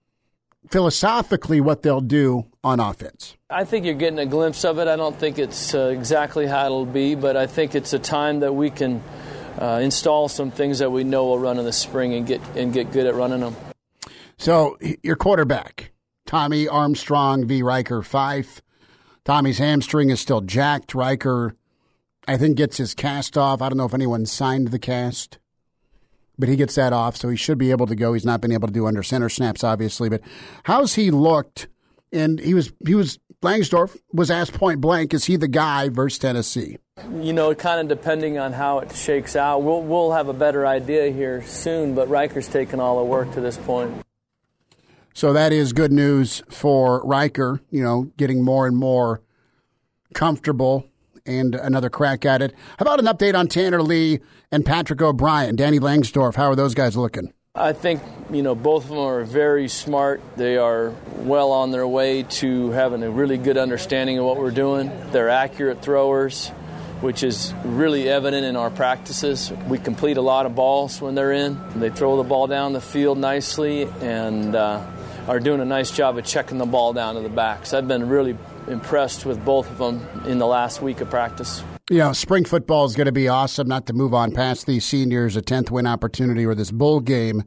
philosophically what they'll do on offense. I think you're getting a glimpse of it. I don't think it's uh, exactly how it'll be, but I think it's a time that we can uh, install some things that we know will run in the spring and get and get good at running them. So your quarterback, Tommy Armstrong v. Riker Fife. Tommy's hamstring is still jacked. Riker, I think, gets his cast off. I don't know if anyone signed the cast, but he gets that off, so he should be able to go. He's not been able to do under center snaps, obviously, but how's he looked? And he was he was Langsdorf was asked point blank, is he the guy versus Tennessee? You know, kind of depending on how it shakes out, we'll we'll have a better idea here soon. But Riker's taken all the work to this point. So that is good news for Riker, you know, getting more and more comfortable and another crack at it. How about an update on Tanner Lee and Patrick O'Brien, Danny Langsdorf? How are those guys looking? I think, you know, both of them are very smart. They are well on their way to having a really good understanding of what we're doing. They're accurate throwers, which is really evident in our practices. We complete a lot of balls when they're in. They throw the ball down the field nicely and uh, are doing a nice job of checking the ball down to the backs. I've been really impressed with both of them in the last week of practice. You know, spring football is going to be awesome, not to move on past these seniors, a tenth win opportunity or this bowl game,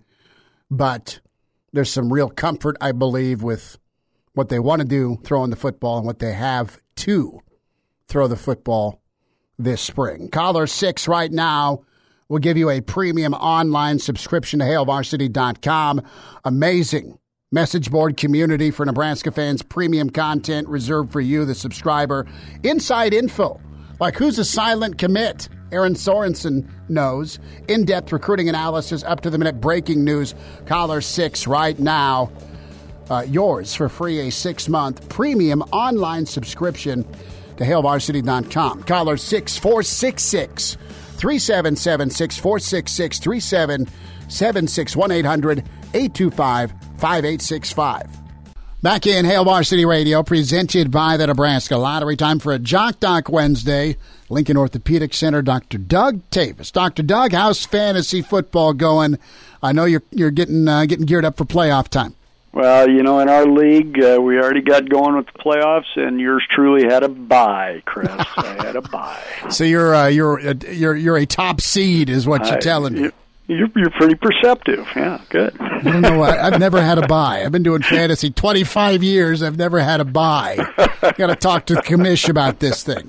but there's some real comfort, I believe, with what they want to do throwing the football and what they have to throw the football this spring. Caller six right now will give you a premium online subscription to hail varsity dot com. Amazing message board community for Nebraska fans, premium content reserved for you, the subscriber. Inside info, like who's a silent commit? Aaron Sorensen knows. In-depth recruiting analysis, up-to-the-minute breaking news. Caller six right now. Uh, yours for free, a six-month premium online subscription to hail varsity dot com. Caller six four six six, three seven seven six, four six six, three seven seven six, one eight hundred, eight two five, five eight six five. Back in Hail Varsity Radio, presented by the Nebraska Lottery. Time for a Jock Doc Wednesday. Lincoln Orthopedic Center, Doctor Doug Tavis. Doctor Doug, how's fantasy football going? I know you're you're getting uh, getting geared up for playoff time. Well, you know, in our league, uh, we already got going with the playoffs, and yours truly had a bye, Chris. I had a bye. So you're uh, you're uh, you're you're a top seed, is what you're I, telling me. You're you're pretty perceptive. Yeah, good. I don't know what. I've never had a bye. I've been doing fantasy twenty-five years. I've never had a bye. Got to talk to the commish about this thing.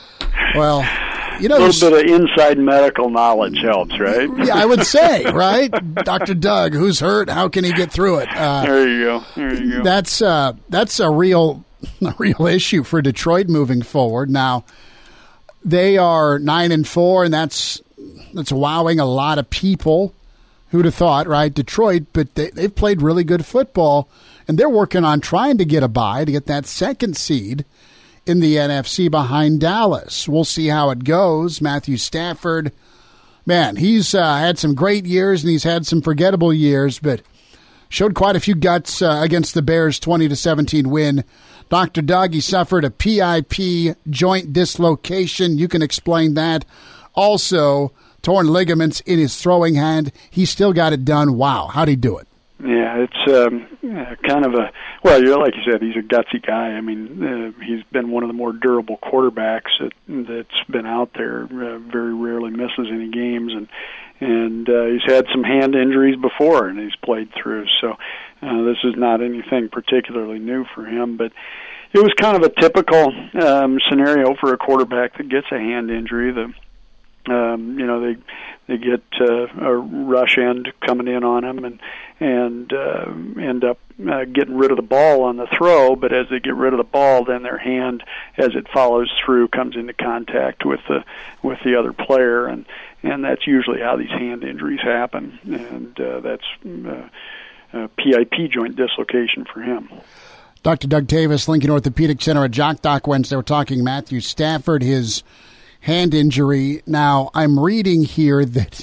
Well, you know, a little bit of inside medical knowledge helps, right? Yeah, I would say, right? Doctor Doug, who's hurt? How can he get through it? Uh, there you go. There you go. That's uh, that's a real, a real issue for Detroit moving forward. Now, they are nine and four, and that's that's wowing a lot of people. Who'd have thought, right? Detroit, but they, they've played really good football, and they're working on trying to get a bye to get that second seed in the N F C behind Dallas. We'll see how it goes. Matthew Stafford, man, he's uh, had some great years and he's had some forgettable years, but showed quite a few guts uh, against the Bears' twenty to seventeen win. Doctor Doug, he suffered a P I P joint dislocation. You can explain that. Also, torn ligaments in his throwing hand. He still got it done. Wow, how'd he do it? Yeah, it's um, uh, kind of a, well, you're like you said, he's a gutsy guy. I mean, uh, he's been one of the more durable quarterbacks that, that's been out there. Uh, very rarely misses any games, and and uh, he's had some hand injuries before, and he's played through. So uh, this is not anything particularly new for him, but it was kind of a typical um, scenario for a quarterback that gets a hand injury. The Um, you know, they they get uh, a rush end coming in on them and and uh, end up uh, getting rid of the ball on the throw. But as they get rid of the ball, then their hand, as it follows through, comes into contact with the with the other player, and and that's usually how these hand injuries happen. And uh, that's uh, a P I P joint dislocation for him. Doctor Doug Tavis, Lincoln Orthopedic Center at Jock Doc Wednesday. We're talking Matthew Stafford, his hand injury. Now, I'm reading here that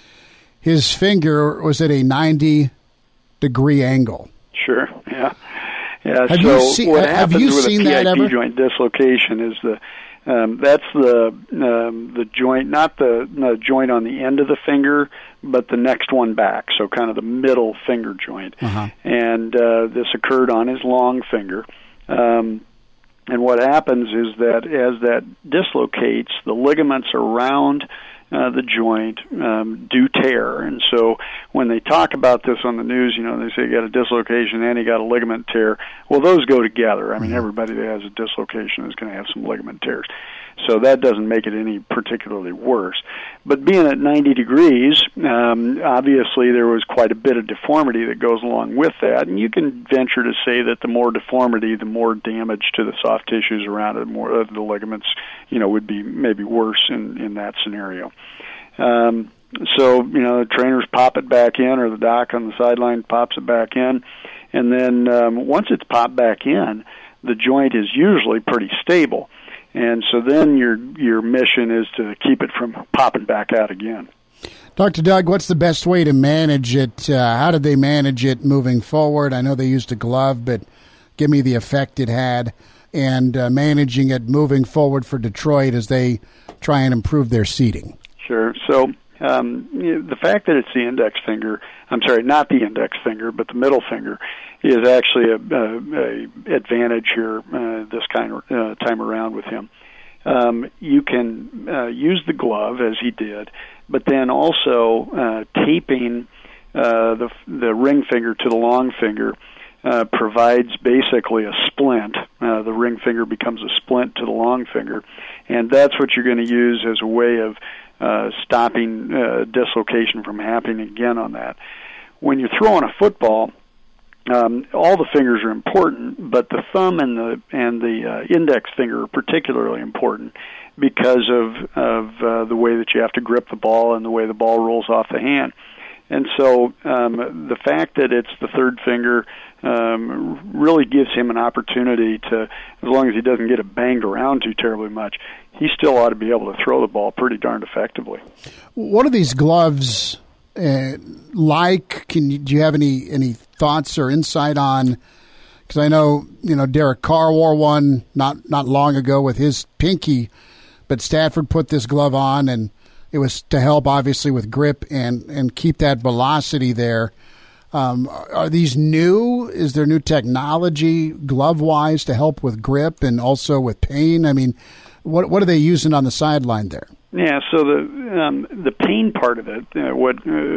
his finger was at a ninety degree angle. Sure, yeah. Yeah, have so you seen, what have happens you with seen a P I P that ever? joint dislocation is the Um, that's the um, the joint, not the, the joint on the end of the finger, but the next one back, so kind of the middle finger joint. Uh-huh. And uh, this occurred on his long finger. Um, and what happens is that as that dislocates, the ligaments around Uh, the joint um, do tear, and so when they talk about this on the news, you know, they say you got a dislocation and you got a ligament tear. Well, those go together. I mean, everybody that has a dislocation is going to have some ligament tears, so that doesn't make it any particularly worse. But being at ninety degrees, um, obviously there was quite a bit of deformity that goes along with that, and you can venture to say that the more deformity, the more damage to the soft tissues around it, more of the ligaments, you know, would be maybe worse in, in that scenario. Um, so, you know, the trainers pop it back in, or the doc on the sideline pops it back in, and then um, once it's popped back in, the joint is usually pretty stable. And so then your your mission is to keep it from popping back out again. Doctor Doug, what's the best way to manage it? Uh, how did they manage it moving forward? I know they used a glove, but give me the effect it had, and uh, managing it moving forward for Detroit as they try and improve their seating. Sure. So um, you know, the fact that it's the index finger, I'm sorry, not the index finger, but the middle finger, is actually a, a, a advantage here uh, this kind of uh, time around with him. Um, you can uh, use the glove as he did, but then also uh, taping uh, the the ring finger to the long finger uh, provides basically a splint. Uh, the ring finger becomes a splint to the long finger, and that's what you're going to use as a way of uh, stopping uh, dislocation from happening again on that. When you're throwing a football, Um, all the fingers are important, but the thumb and the and the uh, index finger are particularly important because of of uh, the way that you have to grip the ball and the way the ball rolls off the hand. And so um, the fact that it's the third finger um, really gives him an opportunity to, as long as he doesn't get it banged around too terribly much, he still ought to be able to throw the ball pretty darned effectively. What are these gloves uh, like? Can you, do you have any any thoughts or insight on? Because I know you know Derek Carr wore one not not long ago with his pinky, but Stafford put this glove on, and it was to help obviously with grip and and keep that velocity there. Um, are these new? Is there new technology glove wise to help with grip and also with pain? I mean, what what are they using on the sideline there? Yeah, so the um, the pain part of it, uh, what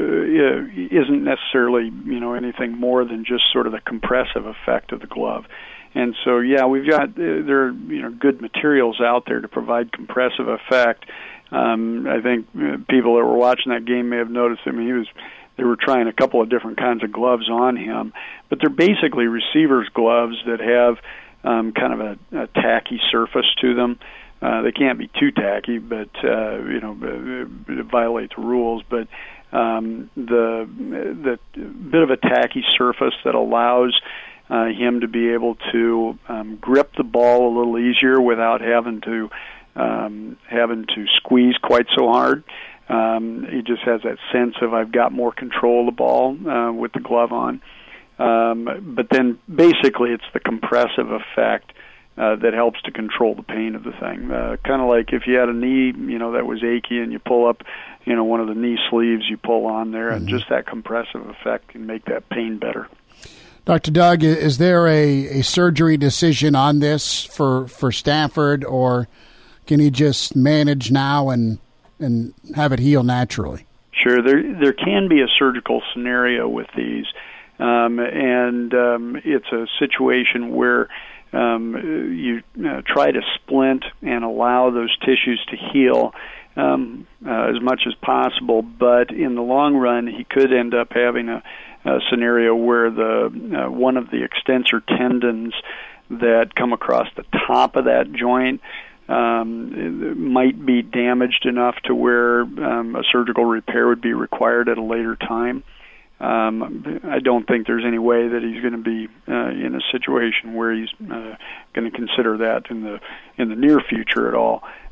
uh, isn't necessarily you know anything more than just sort of the compressive effect of the glove, and so yeah, we've got uh, there are you know good materials out there to provide compressive effect. Um, I think uh, people that were watching that game may have noticed. I mean, he was they were trying a couple of different kinds of gloves on him, but they're basically receivers' gloves that have um, kind of a, a tacky surface to them. Uh, they can't be too tacky, but uh, you know, it violates the rules. But um, the the bit of a tacky surface that allows uh, him to be able to um, grip the ball a little easier without having to um, having to squeeze quite so hard. Um, he just has that sense of I've got more control of the ball uh, with the glove on. Um, but then basically, it's the compressive effect Uh, that helps to control the pain of the thing. Uh, kind of like if you had a knee, you know, that was achy, and you pull up, you know, one of the knee sleeves, you pull on there, mm-hmm. and just that compressive effect can make that pain better. Doctor Doug, is there a, a surgery decision on this for, for Stafford, or can he just manage now and and have it heal naturally? Sure, there there can be a surgical scenario with these, um, and um, it's a situation where Um, you uh, try to splint and allow those tissues to heal um, uh, as much as possible, but in the long run, he could end up having a, a scenario where the uh, one of the extensor tendons that come across the top of that joint um, might be damaged enough to where um, a surgical repair would be required at a later time. Um, I don't think there's any way that he's going to be uh, in a situation where he's uh, going to consider that in the in the near future at all.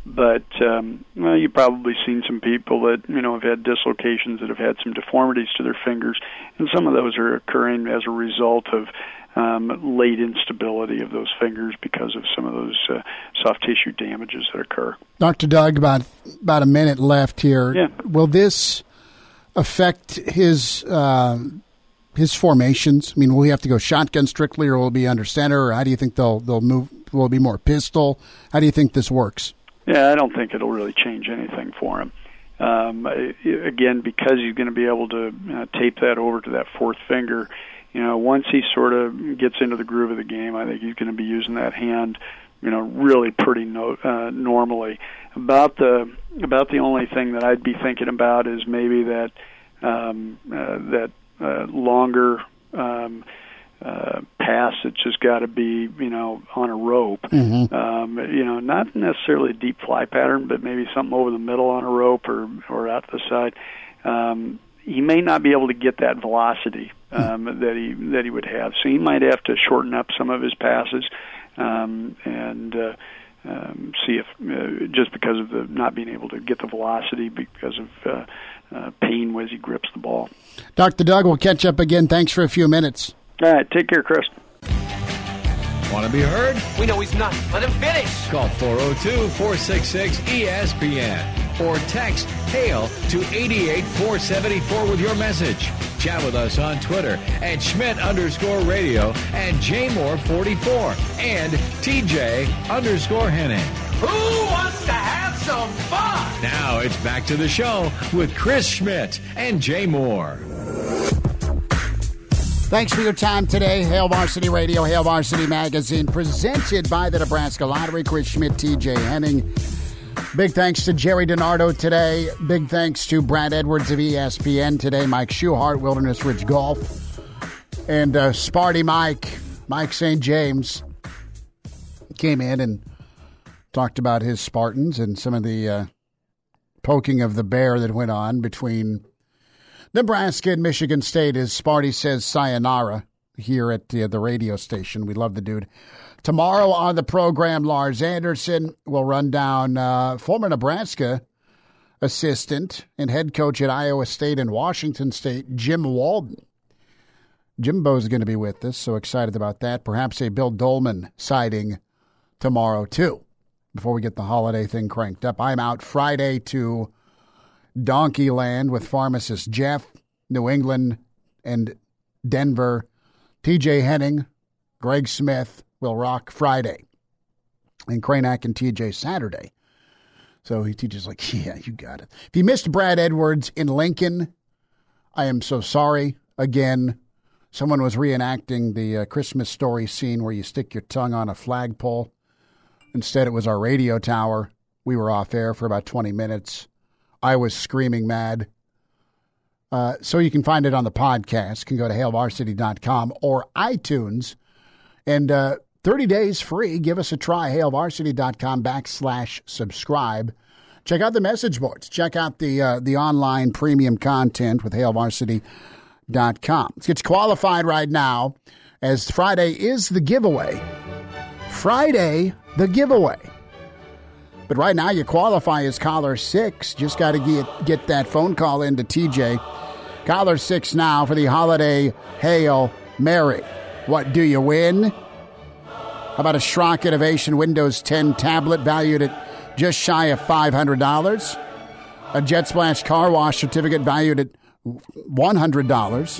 But um, well, you've probably seen some people that you know have had dislocations, that have had some deformities to their fingers, and some of those are occurring as a result of um, late instability of those fingers because of some of those uh, soft tissue damages that occur. Doctor Doug, about about a minute left here. Yeah. Will this affect his uh, his formations? I mean, will he have to go shotgun strictly, or will it be under center? Or how do you think they'll they'll move? Will it be more pistol? How do you think this works? Yeah, I don't think it'll really change anything for him. Um, again, because he's going to be able to uh, tape that over to that fourth finger. You know, once he sort of gets into the groove of the game, I think he's going to be using that hand, you know, really pretty no, uh, normally. About the about the only thing that I'd be thinking about is maybe that um, uh, that uh, longer um, uh, pass that's just got to be, you know, on a rope. Mm-hmm. Um, you know, not necessarily a deep fly pattern, but maybe something over the middle on a rope or or out the side. Um, he may not be able to get that velocity um, mm-hmm. that he that he would have, so he might have to shorten up some of his passes um, and. Uh, Um, see if uh, just because of the not being able to get the velocity because of uh, uh, pain as he grips the ball. Doctor Doug, we'll catch up again. Thanks for a few minutes. All right, take care, Chris. Want to be heard? We know he's not. Let him finish. Call four oh two, four six six, E S P N or text HAIL to eight eight four seven four with your message. Chat with us on Twitter at Schmidt underscore radio and Jmore forty-four and T J underscore Henning. Who wants to have some fun? Now it's back to the show with Chris Schmidt and Jmore. Thanks for your time today. Hail Varsity Radio, Hail Varsity Magazine, presented by the Nebraska Lottery. Chris Schmidt, T J Henning. Big thanks to Jerry DiNardo today. Big thanks to Brad Edwards of E S P N today. Mike Schuhart, Wilderness Ridge Golf. And uh, Sparty Mike, Mike Saint James, came in and talked about his Spartans and some of the uh, poking of the bear that went on between Nebraska and Michigan State. As Sparty says sayonara here at the, the radio station. We love the dude. Tomorrow on the program, Lars Anderson will run down uh, former Nebraska assistant and head coach at Iowa State and Washington State, Jim Walden. Jimbo's going to be with us, so excited about that. Perhaps a Bill Dolman sighting tomorrow, too, before we get the holiday thing cranked up. I'm out Friday to Donkey Land with pharmacist Jeff, New England, and Denver. T J Henning, Greg Smith will rock Friday, and Cranack and T J Saturday. So he teaches like, yeah, you got it. If you missed Brad Edwards in Lincoln, I am so sorry. Again, someone was reenacting the uh, Christmas Story scene where you stick your tongue on a flagpole. Instead, it was our radio tower. We were off air for about twenty minutes. I was screaming mad. Uh, so you can find it on the podcast. You can go to hail varsity dot com or iTunes. And uh, thirty days free. Give us a try. hail varsity dot com backslash subscribe. Check out the message boards. Check out the uh, the online premium content with hail varsity dot com. Let's get you qualified right now, as Friday is the giveaway. Friday, the giveaway. But right now, you qualify as caller six. Just got to get, get that phone call into T J. Caller six now for the holiday Hail Mary. What do you win? How about a Schrock Innovation Windows ten tablet valued at just shy of five hundred dollars? A Jet Splash car wash certificate valued at one hundred dollars?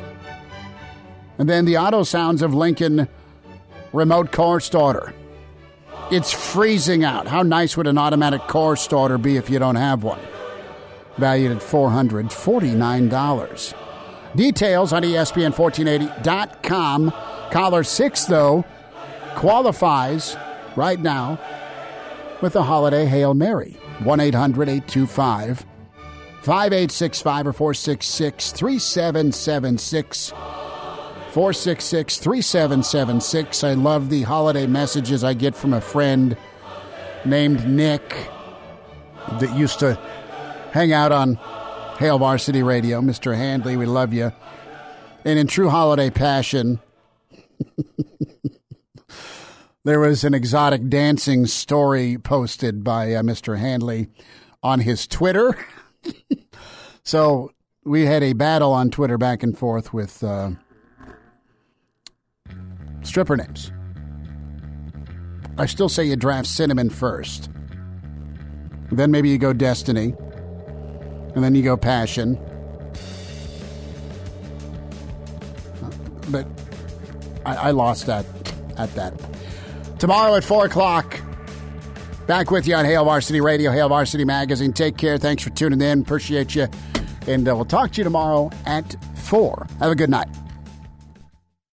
And then the Auto Sounds of Lincoln remote car starter. It's freezing out. How nice would an automatic car starter be if you don't have one? Valued at four hundred forty-nine dollars. Details on E S P N fourteen eighty dot com. Caller six, though, qualifies right now with a holiday Hail Mary. one eight hundred eight two five five eight six five or four six six three seven seven six. four six six three seven seven six. I love the holiday messages I get from a friend named Nick that used to hang out on Hail Varsity Radio. Mister Handley, we love you. And in true holiday passion, There was an exotic dancing story posted by uh, Mister Handley on his Twitter. So we had a battle on Twitter back and forth with uh, stripper names. I still say you draft Cinnamon first. Then maybe you go Destiny. And then you go Passion. But I, I lost that at that. Tomorrow at four o'clock, back with you on Hail Varsity Radio, Hail Varsity Magazine. Take care. Thanks for tuning in. Appreciate you. And uh, we'll talk to you tomorrow at four. Have a good night.